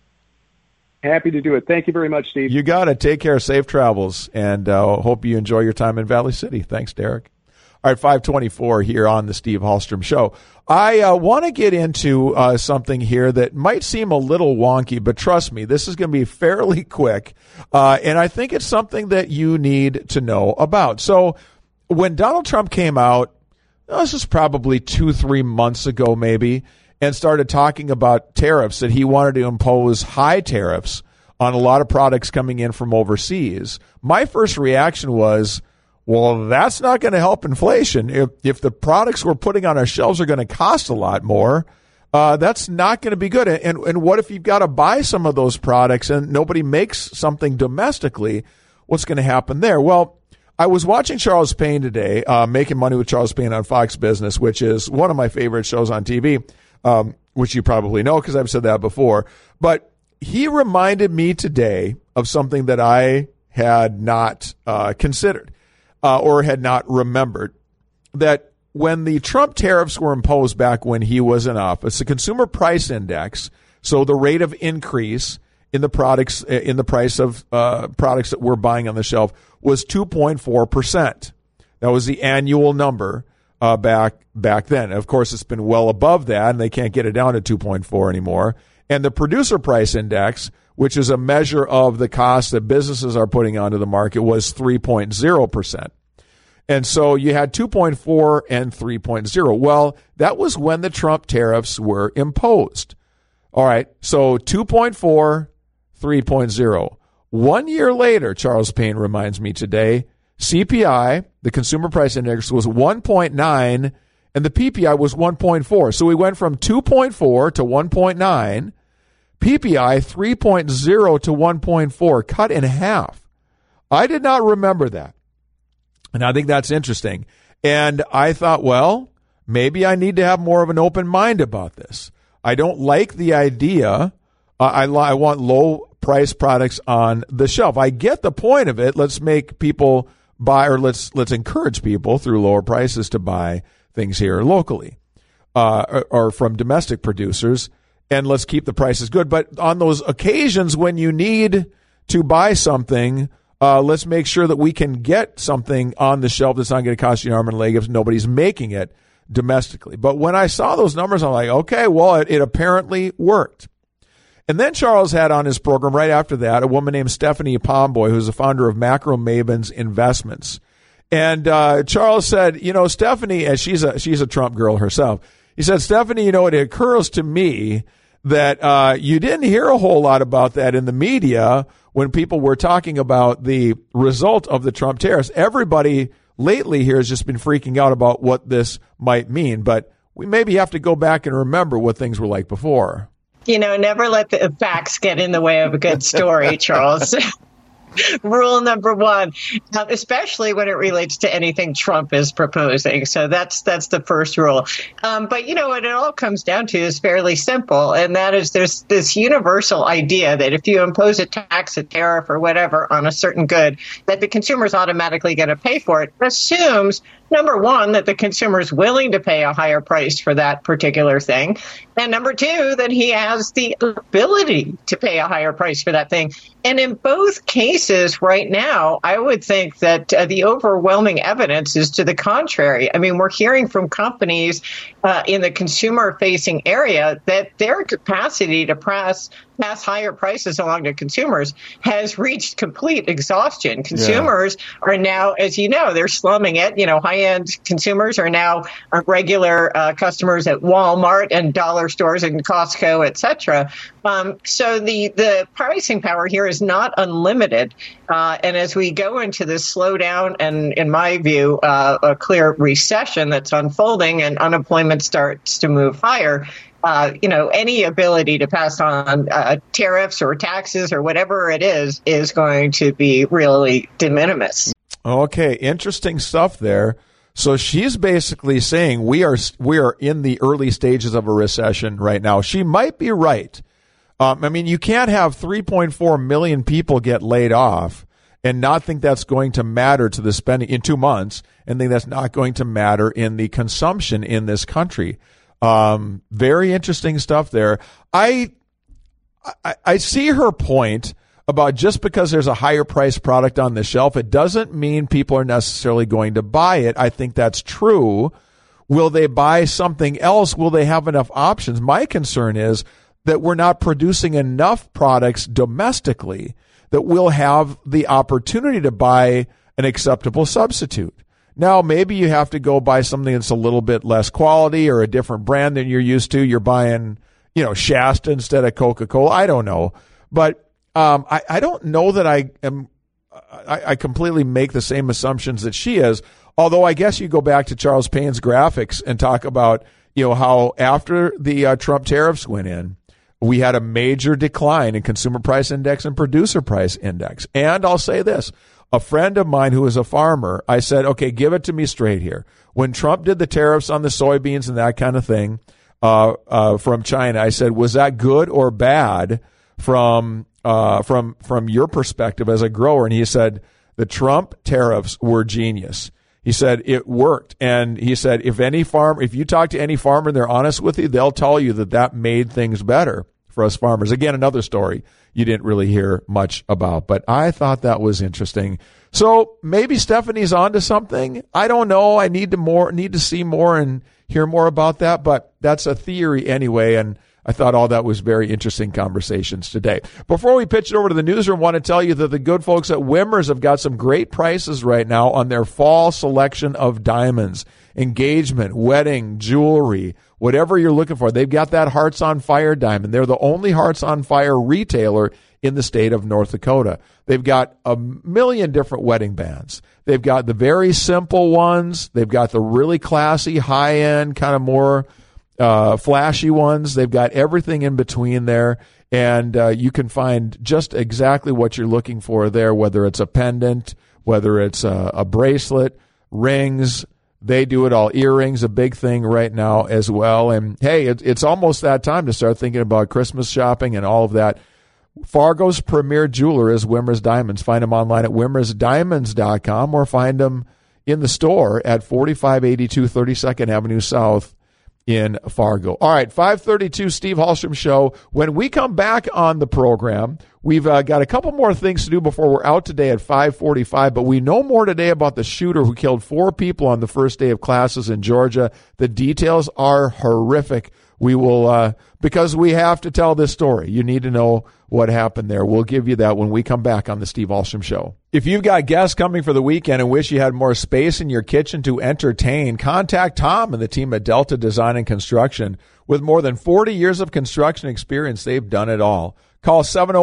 Happy to do it. Thank you very much, Steve. You got it. Take care. Safe travels, and hope you enjoy your time in Valley City. Thanks, Derek. All right, 524 here on the Steve Hallstrom Show. I want to get into something here that might seem a little wonky, but trust me, this is going to be fairly quick, and I think it's something that you need to know about. So when Donald Trump came out, this is probably 2-3 months ago maybe, and started talking about tariffs, that he wanted to impose high tariffs on a lot of products coming in from overseas, my first reaction was, well, that's not going to help inflation. If the products we're putting on our shelves are going to cost a lot more, that's not going to be good. And what if you've got to buy some of those products and nobody makes something domestically? What's going to happen there? Well, I was watching Charles Payne today, Making Money with Charles Payne on Fox Business, which is one of my favorite shows on TV, which you probably know because I've said that before. But he reminded me today of something that I had not considered. Or had not remembered, that when the Trump tariffs were imposed back when he was in office, the consumer price index, so the rate of increase in the products, in the price of products that we're buying on the shelf, was 2.4%. That was the annual number back then. Of course, it's been well above that, and they can't get it down to 2.4 anymore. And the producer price index, which is a measure of the cost that businesses are putting onto the market, was 3.0%. And so you had 2.4 and 3.0. Well, that was when the Trump tariffs were imposed. All right, so 2.4, 3.0. 1 year later, Charles Payne reminds me today, CPI, the Consumer Price Index, was 1.9, and the PPI was 1.4. So we went from 2.4 to 1.9, PPI 3.0 to 1.4, cut in half. I did not remember that. And I think that's interesting. And I thought, well, maybe I need to have more of an open mind about this. I don't like the idea. I want low price products on the shelf. I get the point of it. Let's make people buy, or let's encourage people through lower prices to buy things here locally, or from domestic producers, and let's keep the prices good. But on those occasions when you need to buy something, let's make sure that we can get something on the shelf that's not going to cost you an arm and a leg if nobody's making it domestically. But when I saw those numbers, I'm like, okay, well, it apparently worked. And then Charles had on his program right after that a woman named Stephanie Pomboy, who's the founder of Macro Mavens Investments. And Charles said, Stephanie, and she's a Trump girl herself. He said, Stephanie, it occurs to me that you didn't hear a whole lot about that in the media when people were talking about the result of the Trump tariffs. Everybody lately here has just been freaking out about what this might mean, but we maybe have to go back and remember what things were like before. Never let the facts get in the way of a good story, Charles. Rule number one, especially when it relates to anything Trump is proposing. So that's the first rule. But what it all comes down to is fairly simple, and that is there's this universal idea that if you impose a tax, a tariff, or whatever on a certain good, that the consumer is automatically going to pay for it. It assumes, number one, that the consumer is willing to pay a higher price for that particular thing. And number two, that he has the ability to pay a higher price for that thing. And in both cases right now, I would think that the overwhelming evidence is to the contrary. I mean, we're hearing from companies in the consumer-facing area that their capacity to pass higher prices along to consumers has reached complete exhaustion. Consumers are now, as you know, they're slumming it. High-end consumers are now regular customers at Walmart and dollar stores and Costco, et cetera. So the pricing power here is not unlimited. And as we go into this slowdown and, in my view, a clear recession that's unfolding and unemployment starts to move higher, any ability to pass on tariffs or taxes or whatever it is going to be really de minimis. Okay, interesting stuff there. So she's basically saying we are in the early stages of a recession right now. She might be right. You can't have 3.4 million people get laid off and not think that's going to matter to the spending in 2 months, and think that's not going to matter in the consumption in this country. Very interesting stuff there. I see her point about just because there's a higher priced product on the shelf, it doesn't mean people are necessarily going to buy it. I think that's true. Will they buy something else? Will they have enough options? My concern is that we're not producing enough products domestically that we'll have the opportunity to buy an acceptable substitute. Now, maybe you have to go buy something that's a little bit less quality or a different brand than you're used to. You're buying, Shasta instead of Coca-Cola. I don't know. But I don't know that I completely make the same assumptions that she is. Although I guess you go back to Charles Payne's graphics and talk about, how after the Trump tariffs went in, we had a major decline in consumer price index and producer price index. And I'll say this. A friend of mine who is a farmer, I said, okay, give it to me straight here. When Trump did the tariffs on the soybeans and that kind of thing from China, I said, was that good or bad from your perspective as a grower? And he said, the Trump tariffs were genius. He said it worked. And he said, if you talk to any farmer and they're honest with you, they'll tell you that made things better for us farmers. Again, another story you didn't really hear much about, but I thought that was interesting. So maybe Stephanie's onto something. I don't know. I need to see more and hear more about that, but that's a theory anyway, and I thought all that was very interesting conversations today. Before we pitch it over to the newsroom, I want to tell you that the good folks at Wimmers have got some great prices right now on their fall selection of diamonds, engagement, wedding, jewelry, whatever you're looking for. They've got that Hearts on Fire diamond. They're the only Hearts on Fire retailer in the state of North Dakota. They've got a million different wedding bands. They've got the very simple ones. They've got the really classy, high-end, kind of more flashy ones. They've got everything in between there, and you can find just exactly what you're looking for there, whether it's a pendant, whether it's a bracelet, rings. They do it all. Earrings, a big thing right now as well. And, hey, it's almost that time to start thinking about Christmas shopping and all of that. Fargo's premier jeweler is Wimmers Diamonds. Find them online at wimmersdiamonds.com or find them in the store at 4582 32nd Avenue South in Fargo. All right, 5:32, Steve Hallstrom Show. When we come back on the program, we've got a couple more things to do before we're out today at 5:45, but we know more today about the shooter who killed 4 people on the first day of classes in Georgia. The details are horrific. We will, because we have to tell this story. You need to know what happened there. We'll give you that when we come back on the Steve Hallstrom Show. If you've got guests coming for the weekend and wish you had more space in your kitchen to entertain, contact Tom and the team at Delta Design and Construction. With more than 40 years of construction experience, they've done it all. Call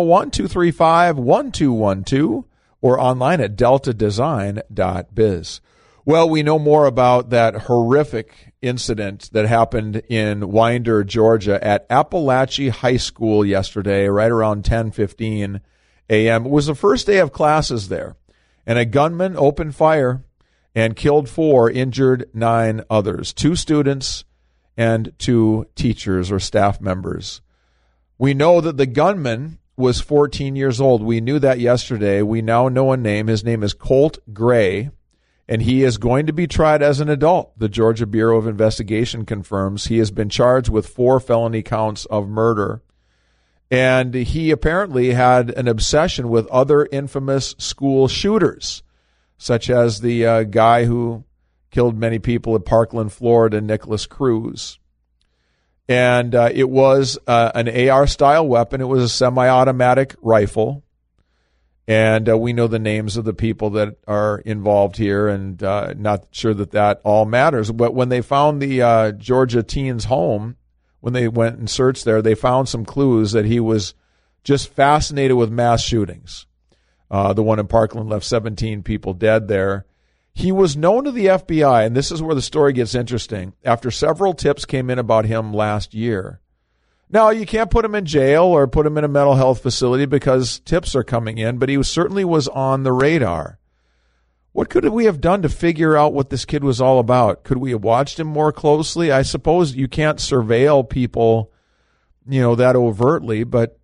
701-235-1212 or online at deltadesign.biz. Well, we know more about that horrific incident that happened in Winder, Georgia at Appalachia High School yesterday, right around 10:15 a.m. It was the first day of classes there, and a gunman opened fire and killed 4, injured 9 others, 2 students and 2 teachers or staff members. We know that the gunman was 14 years old. We knew that yesterday. We now know a name. His name is Colt Gray, and he is going to be tried as an adult. The Georgia Bureau of Investigation confirms he has been charged with 4 felony counts of murder. And he apparently had an obsession with other infamous school shooters, such as the guy who killed many people at Parkland, Florida, Nicholas Cruz. And it was an AR-style weapon. It was a semi-automatic rifle. And we know the names of the people that are involved here, and not sure that all matters. But when they found the Georgia teen's home, when they went and searched there, they found some clues that he was just fascinated with mass shootings. The one in Parkland left 17 people dead there. He was known to the FBI, and this is where the story gets interesting, after several tips came in about him last year. Now, you can't put him in jail or put him in a mental health facility because tips are coming in, but he certainly was on the radar. What could we have done to figure out what this kid was all about? Could we have watched him more closely? I suppose you can't surveil people, that overtly, but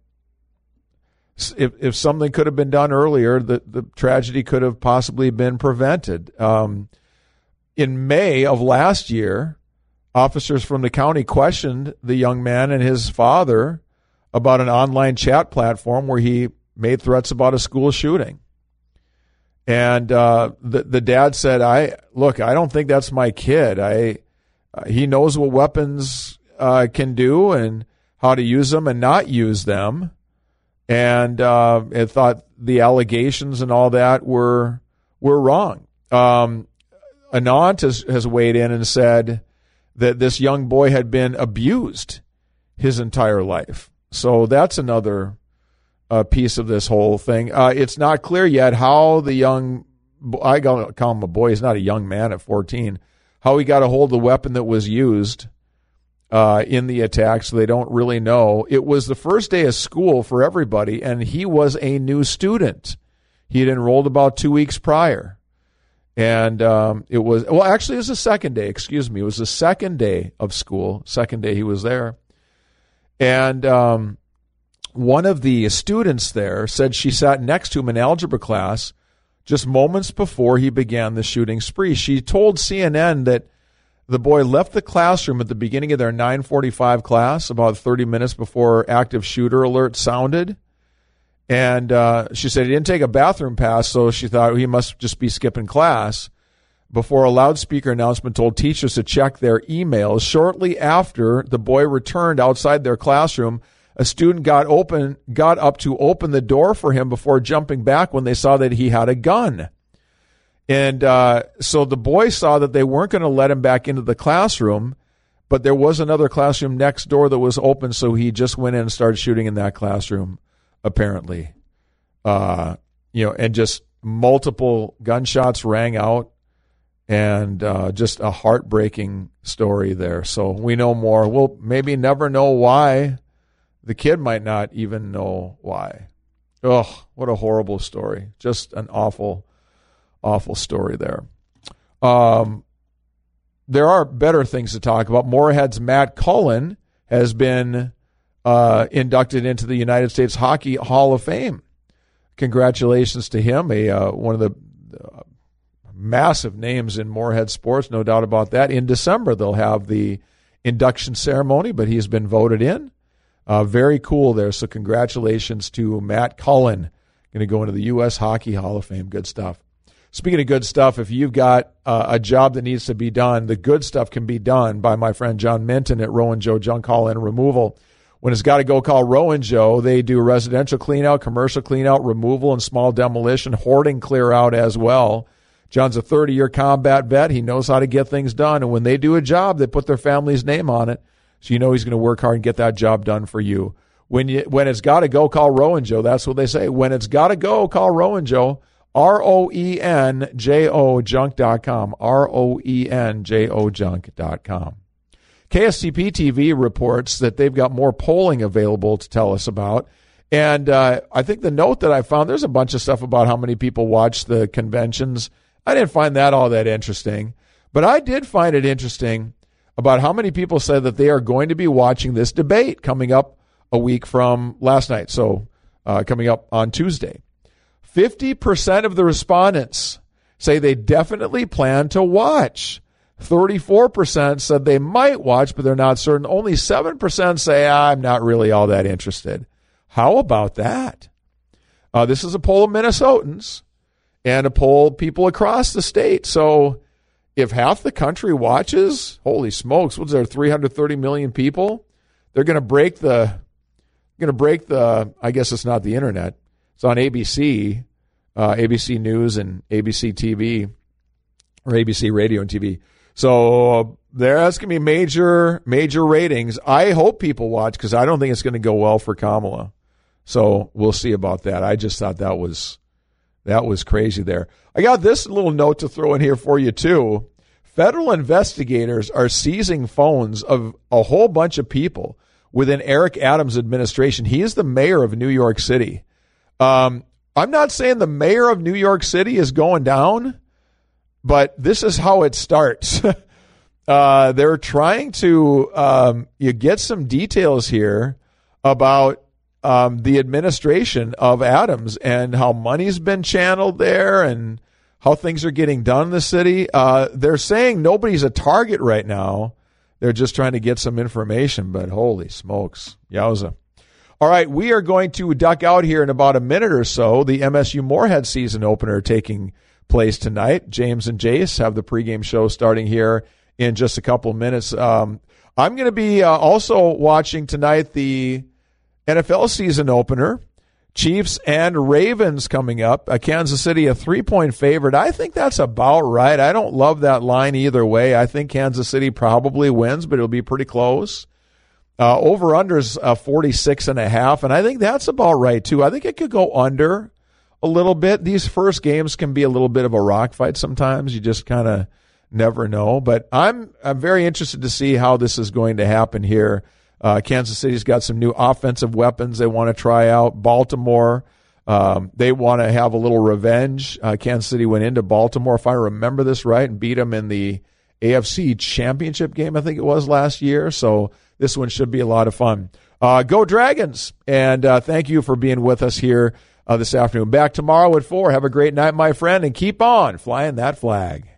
if something could have been done earlier, the tragedy could have possibly been prevented. In May of last year, officers from the county questioned the young man and his father about an online chat platform where he made threats about a school shooting. And the dad said, I don't think that's my kid. He knows what weapons can do and how to use them and not use them. And I thought the allegations and all that were wrong. Anant has weighed in and said that this young boy had been abused his entire life. So that's another piece of this whole thing. It's not clear yet how the I call him a boy, he's not a young man at 14, how he got a hold of the weapon that was used in the attack, so they don't really know. It was the first day of school for everybody, and he was a new student. He had enrolled about 2 weeks prior. And it was the second day, It was the second day of school, second day he was there. And one of the students there said she sat next to him in algebra class just moments before he began the shooting spree. She told CNN that the boy left the classroom at the beginning of their 9:45 class, about 30 minutes before active shooter alert sounded. And she said he didn't take a bathroom pass, so she thought he must just be skipping class, before a loudspeaker announcement told teachers to check their emails. Shortly after the boy returned outside their classroom, a student got up to open the door for him before jumping back when they saw that he had a gun. And so the boy saw that they weren't going to let him back into the classroom, but there was another classroom next door that was open, so he just went in and started shooting in that classroom, apparently. And just multiple gunshots rang out, and just a heartbreaking story there. So we know more. We'll maybe never know why. The kid might not even know why. Oh, what a horrible story. Just an awful story there. There are better things to talk about. Moorhead's Matt Cullen has been inducted into the United States Hockey Hall of Fame. Congratulations to him, one of the massive names in Moorhead sports, no doubt about that. In December, they'll have the induction ceremony, but he's been voted in. Very cool there. So congratulations to Matt Cullen. Going to go into the U.S. Hockey Hall of Fame. Good stuff. Speaking of good stuff, if you've got a job that needs to be done, the good stuff can be done by my friend John Minton at Rowan Joe Junk Haul and Removal. When it's got to go, call Rowan Joe. They do residential clean-out, commercial clean-out, removal, and small demolition, hoarding clear-out as well. John's a 30-year combat vet. He knows how to get things done. And when they do a job, they put their family's name on it. So you know he's going to work hard and get that job done for you. When it's got to go, call Rowan Joe. That's what they say. When it's got to go, call Rowan Joe. ROENJO junk.com. ROENJO junk.com. KSTP TV reports that they've got more polling available to tell us about. And I think the note that I found, there's a bunch of stuff about how many people watch the conventions. I didn't find that all that interesting. But I did find it interesting about how many people said that they are going to be watching this debate coming up a week from last night. So coming up on Tuesday. 50% of the respondents say they definitely plan to watch. 34% said they might watch, but they're not certain. Only 7% say, I'm not really all that interested. How about that? This is a poll of Minnesotans and a poll of people across the state. So if half the country watches, holy smokes, what's there, 330 million people? They're going to break the, I guess it's not the internet. It's on ABC, ABC News and ABC TV, or ABC Radio and TV. So that's going to be major ratings. I hope people watch because I don't think it's going to go well for Kamala. So we'll see about that. I just thought that was crazy there. I got this little note to throw in here for you too. Federal investigators are seizing phones of a whole bunch of people within Eric Adams' administration. He is the mayor of New York City. I'm not saying the mayor of New York City is going down, but this is how it starts. They're trying to you get some details here about the administration of Adams and how money's been channeled there and how things are getting done in the city. They're saying nobody's a target right now. They're just trying to get some information, but holy smokes, yowza. All right, we are going to duck out here in about a minute or so. The MSU Moorhead season opener taking place tonight. James and Jace have the pregame show starting here in just a couple of minutes. I'm going to be also watching tonight the NFL season opener. Chiefs and Ravens coming up. Kansas City, a 3-point favorite. I think that's about right. I don't love that line either way. I think Kansas City probably wins, but it'll be pretty close. Over-under's 46.5, and I think that's about right, too. I think it could go under a little bit. These first games can be a little bit of a rock fight sometimes. You just kind of never know. But I'm very interested to see how this is going to happen here. Kansas City's got some new offensive weapons they want to try out. Baltimore, they want to have a little revenge. Kansas City went into Baltimore, if I remember this right, and beat them in the AFC Championship game, I think it was last year. So this one should be a lot of fun. Go Dragons, and thank you for being with us here this afternoon. Back tomorrow at 4. Have a great night, my friend, and keep on flying that flag.